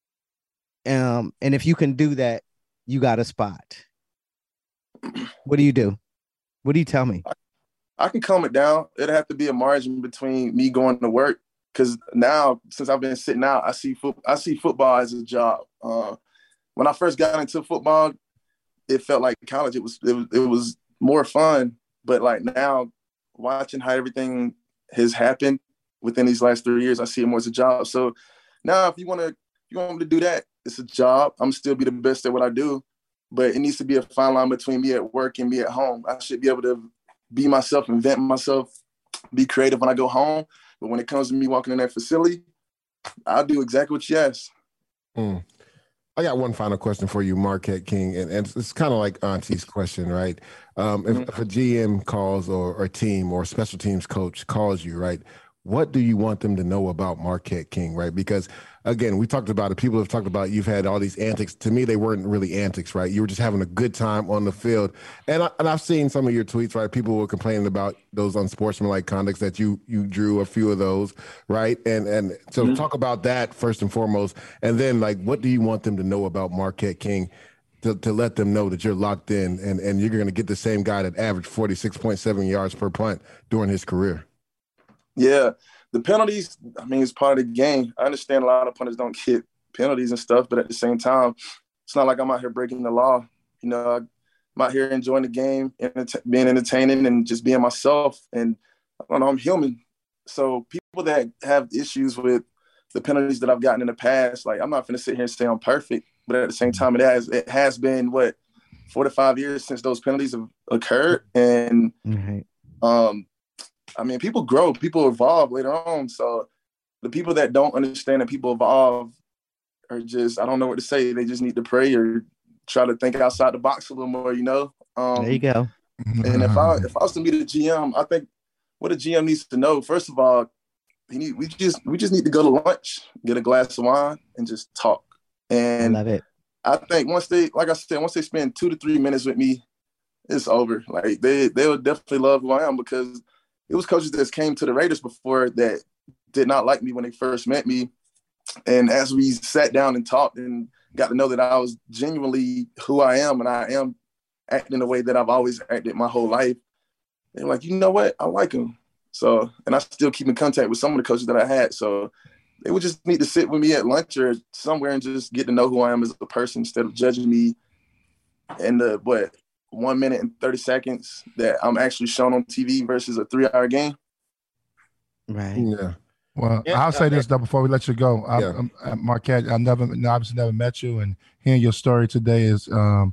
And if you can do that, you got a spot. What do you do? What do you tell me? I can calm it down. It'd have to be a margin between me going to work, because now, since I've been sitting out, I see football as a job. When I first got into football, it felt like college. It was more fun, but like now, watching how everything has happened within these last 3 years, I see it more as a job. So now, if you want me to do that, it's a job. I'm still be the best at what I do, but it needs to be a fine line between me at work and me at home. I should be able to be myself, invent myself, be creative when I go home. But when it comes to me walking in that facility, I'll do exactly what you ask. I got one final question for you, Marquette King, and it's kind of like Auntie's question, right? If a GM calls or a team or a special teams coach calls you, right, what do you want them to know about Marquette King, right? Because, again, we talked about it. People have talked about you've had all these antics. To me, they weren't really antics, right? You were just having a good time on the field. And I've seen some of your tweets, right? People were complaining about those unsportsmanlike conducts that you drew a few of those, right? And so talk about that first and foremost. And then, like, what do you want them to know about Marquette King to let them know that you're locked in and you're going to get the same guy that averaged 46.7 yards per punt during his career? Yeah, the penalties, I mean, it's part of the game. I understand a lot of punters don't get penalties and stuff, but at the same time, it's not like I'm out here breaking the law. I'm out here enjoying the game, being entertaining and just being myself. And I don't know, I'm human. So people that have issues with the penalties that I've gotten in the past, like, I'm not going to sit here and say I'm perfect, but at the same time, it has been, 4 to 5 years since those penalties have occurred. And, I mean, people grow, people evolve later on. So the people that don't understand that people evolve are just, I don't know what to say. They just need to pray or try to think outside the box a little more, There you go. And if I was to meet a GM, I think what a GM needs to know, first of all, we just need to go to lunch, get a glass of wine, and just talk. And I love it. I think once they spend 2 to 3 minutes with me, it's over. Like, they will definitely love who I am, because it was coaches that came to the Raiders before that did not like me when they first met me. And as we sat down and talked and got to know that I was genuinely who I am, and I am acting the way that I've always acted my whole life, they're like, you know what? I like him. So, and I still keep in contact with some of the coaches that I had. So they would just need to sit with me at lunch or somewhere and just get to know who I am as a person instead of judging me in the, 1 minute and 30 seconds that I'm actually shown on TV versus a 3-hour game. Right. Yeah. Well, I'll say this though before we let you go, Marquette. I obviously never met you, and hearing your story today is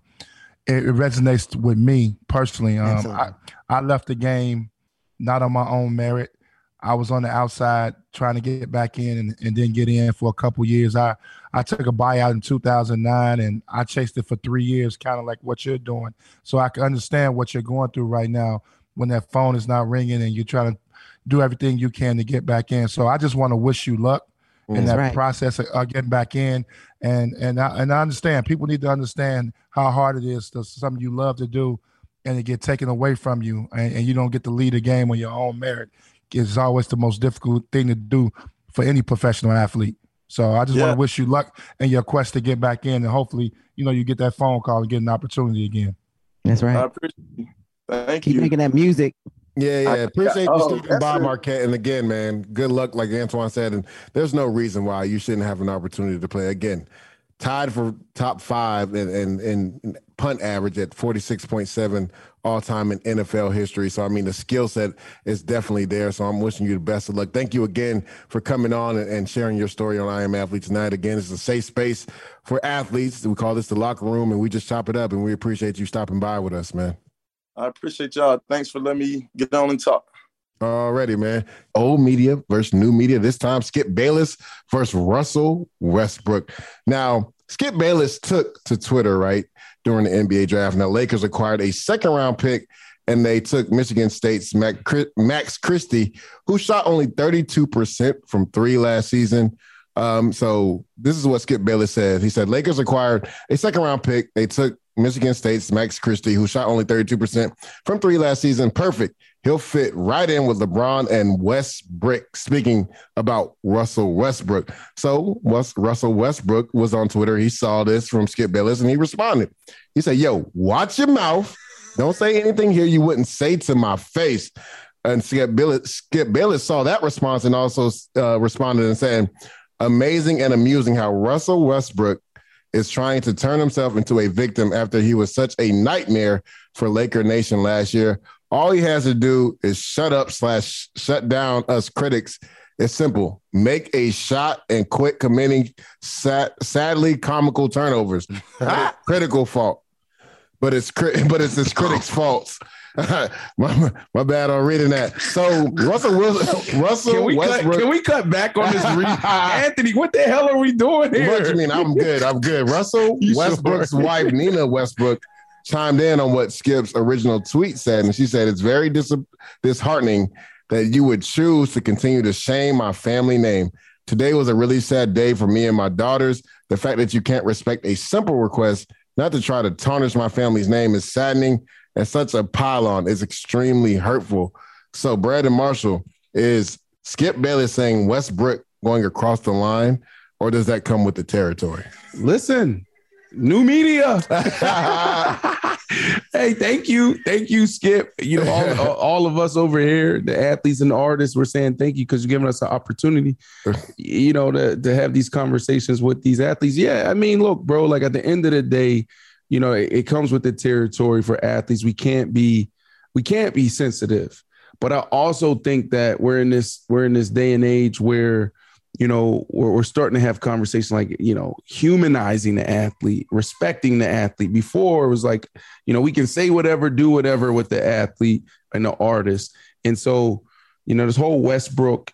it resonates with me personally. I left the game not on my own merit. I was on the outside trying to get back in and then get in for a couple years. I took a buyout in 2009 and I chased it for 3 years, kind of like what you're doing. So I can understand what you're going through right now when that phone is not ringing and you're trying to do everything you can to get back in. So I just want to wish you luck in that process of getting back in. And I understand people need to understand how hard it is to something you love to do and it get taken away from you and you don't get to lead a game on your own merit. It's always the most difficult thing to do for any professional athlete. So I just want to wish you luck in your quest to get back in, and hopefully, you get that phone call and get an opportunity again. That's right. I appreciate it. Thank Keep you. making that music. Yeah. Appreciate you stopping by, Marquette. And again, man, good luck, like Antoine said. And there's no reason why you shouldn't have an opportunity to play again. Tied for top 5 in punt average at 46.7 all-time in NFL history. So, I mean, the skill set is definitely there. So I'm wishing you the best of luck. Thank you again for coming on and sharing your story on I Am Athlete Tonight. Again, it's a safe space for athletes. We call this the locker room, and we just chop it up. And we appreciate you stopping by with us, man. I appreciate y'all. Thanks for letting me get on and talk. Alrighty, man. Old media versus new media. This time, Skip Bayless versus Russell Westbrook. Now, Skip Bayless took to Twitter, right, during the NBA draft. Now, Lakers acquired a second-round pick, and they took Michigan State's Max Christie, who shot only 32% from 3 last season. So this is what Skip Bayless said. He said, Lakers acquired a second-round pick. They took Michigan State's Max Christie, who shot only 32% from 3 last season. Perfect. He'll fit right in with LeBron and Westbrook. Speaking about Russell Westbrook. So Russell Westbrook was on Twitter. He saw this from Skip Bayless and he responded. He said, yo, watch your mouth. Don't say anything here you wouldn't say to my face. And Skip Bayless saw that response and also responded and said, amazing and amusing how Russell Westbrook is trying to turn himself into a victim after he was such a nightmare for Laker Nation last year. All he has to do is shut up/shut down us critics. It's simple. Make a shot and quit committing sadly comical turnovers. Critical fault. But it's his critics' faults. my bad on reading that. So Russell Westbrook. Can we cut back on this? Anthony, what the hell are we doing here? What you mean? I'm good. Russell Westbrook's wife, Nina Westbrook, chimed in on what Skip's original tweet said, and she said, it's very disheartening that you would choose to continue to shame my family name. Today was a really sad day for me and my daughters. The fact that you can't respect a simple request not to try to tarnish my family's name is saddening, and such a pile-on is extremely hurtful. So, Brad and Marshall, is Skip Bayless saying Westbrook going across the line, or does that come with the territory? Listen, new media. Hey, thank you, Skip. All of us over here, the athletes and the artists, we're saying thank you because you're giving us an opportunity, to have these conversations with these athletes. Yeah, I mean, look, bro, like at the end of the day, it comes with the territory for athletes. We can't be sensitive, but I also think that we're in this day and age where we're starting to have conversations like, humanizing the athlete, respecting the athlete. Before it was like, we can say whatever, do whatever with the athlete and the artist. And so, this whole Westbrook,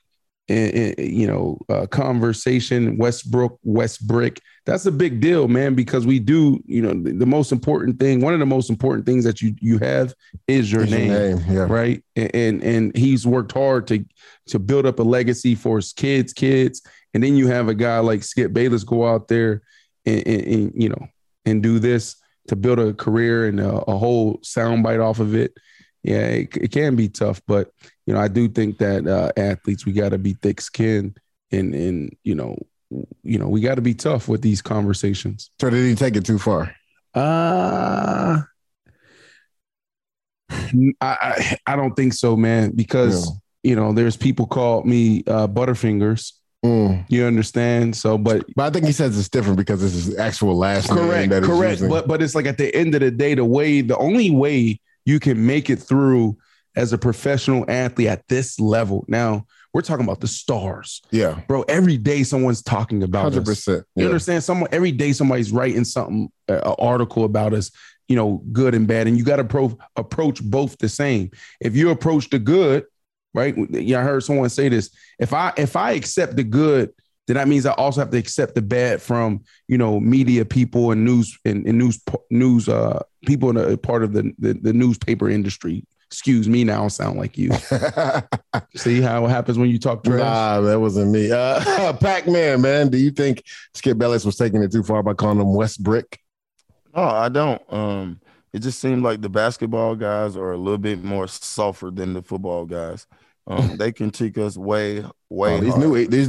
conversation, Westbrook, that's a big deal, man, because we do, the most important thing, one of the most important things that you have is your name. Yeah. Right. And he's worked hard to build up a legacy for his kids. And then you have a guy like Skip Bayless go out there and do this to build a career and a whole soundbite off of it. Yeah, it can be tough, but I do think that athletes, we got to be thick-skinned and we got to be tough with these conversations. So did he take it too far? I don't think so, man, because there's people called me Butterfingers. You understand? So, but I think he says it's different because it's his actual last name. Correct. But it's like at the end of the day, the only way you can make it through as a professional athlete at this level. Now we're talking about the stars. Yeah, bro. Every day someone's talking about 100%. us. You understand? Every day somebody's writing something, an article about us, good and bad. And you got to approach both the same. If you approach the good, right? Yeah, I heard someone say this. If I accept the good, then that means I also have to accept the bad from media people and news people in a part of the newspaper industry. Excuse me, now I don't sound like you. See how it happens when you talk trash? Nah, that wasn't me. Pac-Man, man. Do you think Skip Bayless was taking it too far by calling him West Brick? No, I don't. It just seemed like the basketball guys are a little bit more softer than the football guys. They can critique us way harder than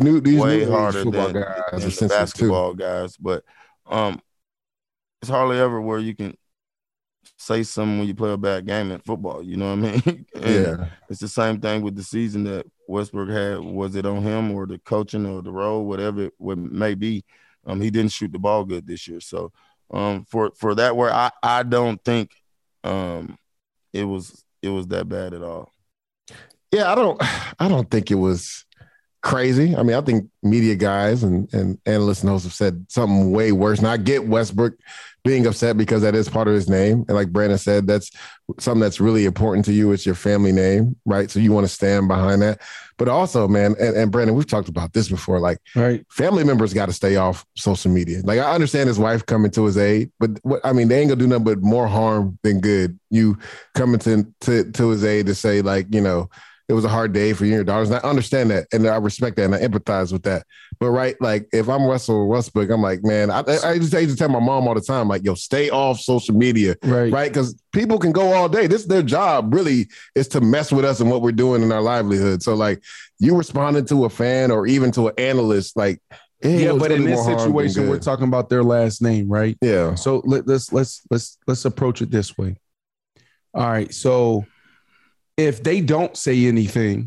the basketball guys. But it's hardly ever where you can say something when you play a bad game in football. You know what I mean? Yeah. It's the same thing with the season that Westbrook had. Was it on him or the coaching or the role, whatever it may be? He didn't shoot the ball good this year. So for that, where I don't think it was that bad at all. Yeah, I don't think it was crazy. I mean, I think media guys and analysts and hosts have said something way worse. And I get Westbrook being upset because that is part of his name. And like Brandon said, that's something that's really important to you. It's your family name, right? So you want to stand behind that. But also, man, and Brandon, we've talked about this before, like family members got to stay off social media. Like I understand his wife coming to his aid, but they ain't gonna do nothing but more harm than good. You coming to his aid to say like, it was a hard day for you and your daughters. And I understand that. And I respect that. And I empathize with that. But like if I'm Russell Westbrook, I'm like, man, I used to tell my mom all the time, like, yo, stay off social media. Right. Because people can go all day. Their job really is to mess with us and what we're doing in our livelihood. So like you responding to a fan or even to an analyst, like, yeah, but in this situation, we're talking about their last name, right? Yeah. So let's approach it this way. All right. So if they don't say anything,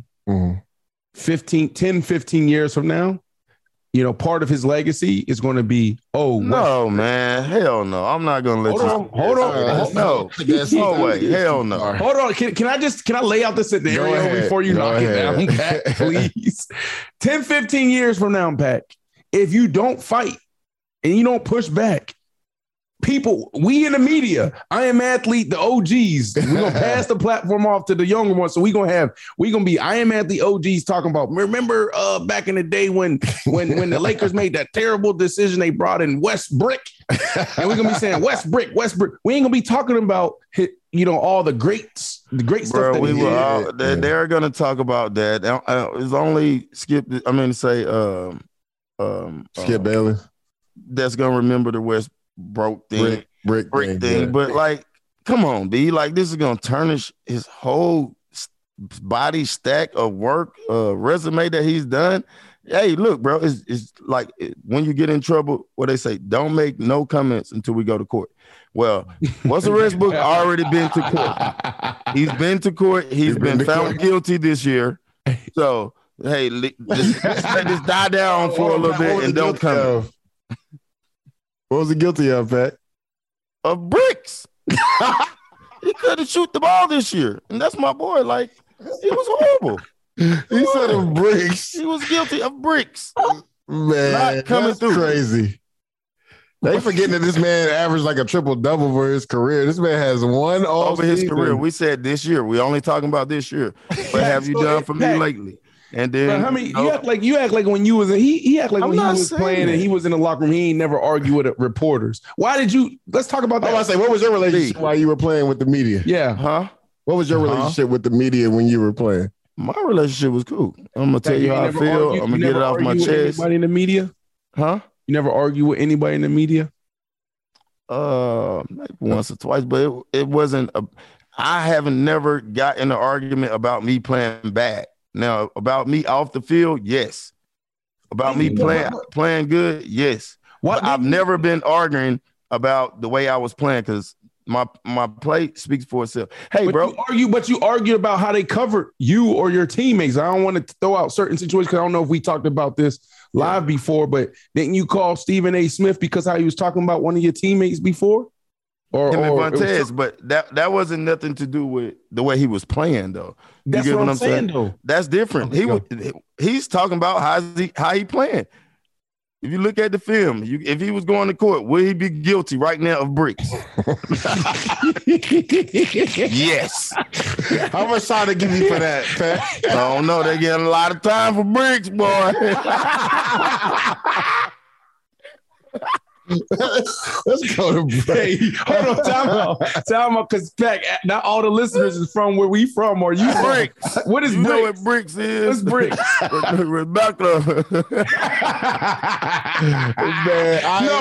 15 years from now, part of his legacy is going to be, no, man, hell no. I'm not going to let you. Hold on. No way. Hell no. Hold on. Can I lay out the scenario before you knock it down, Pat, please? 10, 15 years from now, Pat, if you don't fight and you don't push back, people, we in the media, I Am Athlete, the OGs, we're going to pass the platform off to the younger ones. So we're going to be I Am Athlete OGs talking about, remember back in the day when the Lakers made that terrible decision, they brought in West Brick. And we're going to be saying West Brick. We ain't going to be talking about, all the great stuff that we were. They're going to talk about that. It's only Skip Bayless. That's going to remember the West broke thing, brick thing. Yeah. But like, come on, B. Like, this is gonna tarnish his whole body stack of work, resume that he's done. Hey, look, bro, it's like when you get in trouble, what they say, don't make no comments until we go to court. Well, Russell Westbrook already been to court. He's been to court. He's been found guilty this year. So, hey, just let this die down for a little bit and don't come. What was he guilty of, Pat? Of bricks. He couldn't shoot the ball this year. And that's my boy. Like, it was horrible. He said of bricks. He was guilty of bricks. Man, that's crazy. They forgetting that this man averaged like a triple-double for his career. This man has one all over his career. We said this year. We only talking about this year. What have you done for me lately? And then you act like when you was he act like when he was playing and he was in the locker room, he ain't never argue with reporters. Why did you? Let's talk about that. I say, what was your relationship while you were playing with the media? Yeah, What was your relationship with the media when you were playing? My relationship was cool. I'm gonna tell you how I feel. I'm gonna get it off my chest. Anybody in the media? Huh? You never argue with anybody in the media? Maybe once or twice, but it wasn't. I haven't never got in an argument about me playing bad. Now, about me off the field, yes. About me playing good, yes. But I've never been arguing about the way I was playing because my play speaks for itself. Hey, bro. But you argued about how they covered you or your teammates. I don't want to throw out certain situations because I don't know if we talked about this live before, but didn't you call Stephen A. Smith because how he was talking about one of your teammates before? Him and Vontaze, but that wasn't nothing to do with the way he was playing, though. That's what I'm saying, though. That's different. He's talking about how he playing. If you look at the film, if he was going to court, would he be guilty right now of bricks? Yes. How much time they give you for that, Pat? I don't know. They get a lot of time for bricks, boy. Let's go to break. Hey, hold on, time out, because Pac, not all the listeners is from where we from. Or you bricks? What is you bricks? Know what bricks is? What's bricks? Rebecca. Man,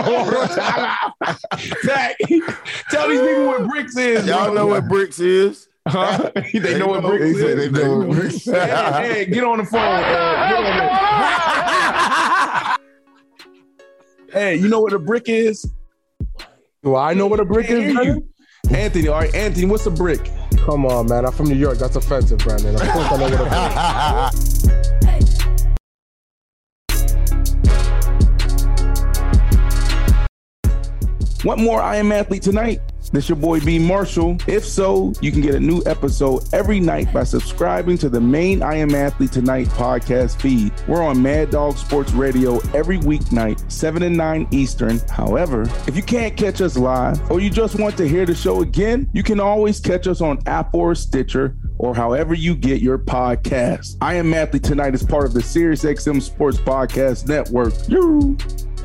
Pac, tell these people what bricks is. Y'all know what bricks is? Huh? They know what bricks is. They know what bricks is. Hey, get on the phone. Get on there. Hey, you know what a brick is? Well, I know what a brick is, Brandon. Anthony, all right, Anthony, what's a brick? Come on, man. I'm from New York. That's offensive, Brandon. Of course I know what a brick is. Want more I Am Athlete Tonight? This your boy B Marshall. If so, you can get a new episode every night by subscribing to the main I Am Athlete Tonight podcast feed. We're on Mad Dog Sports Radio every weeknight, 7 to 9 Eastern. However, if you can't catch us live or you just want to hear the show again, you can always catch us on Apple or Stitcher or however you get your podcasts. I Am Athlete Tonight is part of the SiriusXM Sports Podcast Network. Yoo!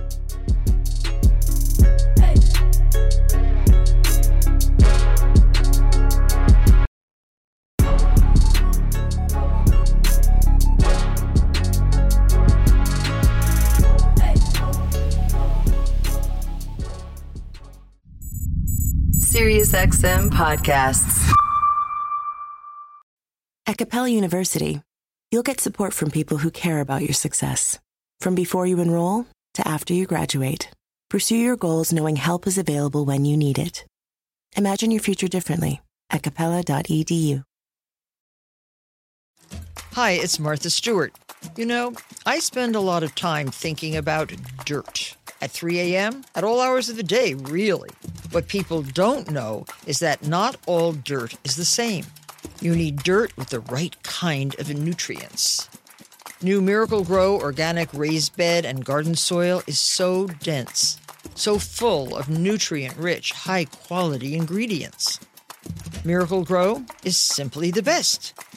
SiriusXM Podcasts. At Capella University, you'll get support from people who care about your success. From before you enroll to after you graduate, pursue your goals knowing help is available when you need it. Imagine your future differently at capella.edu. Hi, it's Martha Stewart. You know, I spend a lot of time thinking about dirt. At 3 a.m., at all hours of the day, really. What people don't know is that not all dirt is the same. You need dirt with the right kind of nutrients. New Miracle-Gro organic raised bed and garden soil is so dense, so full of nutrient-rich, high-quality ingredients. Miracle-Gro is simply the best.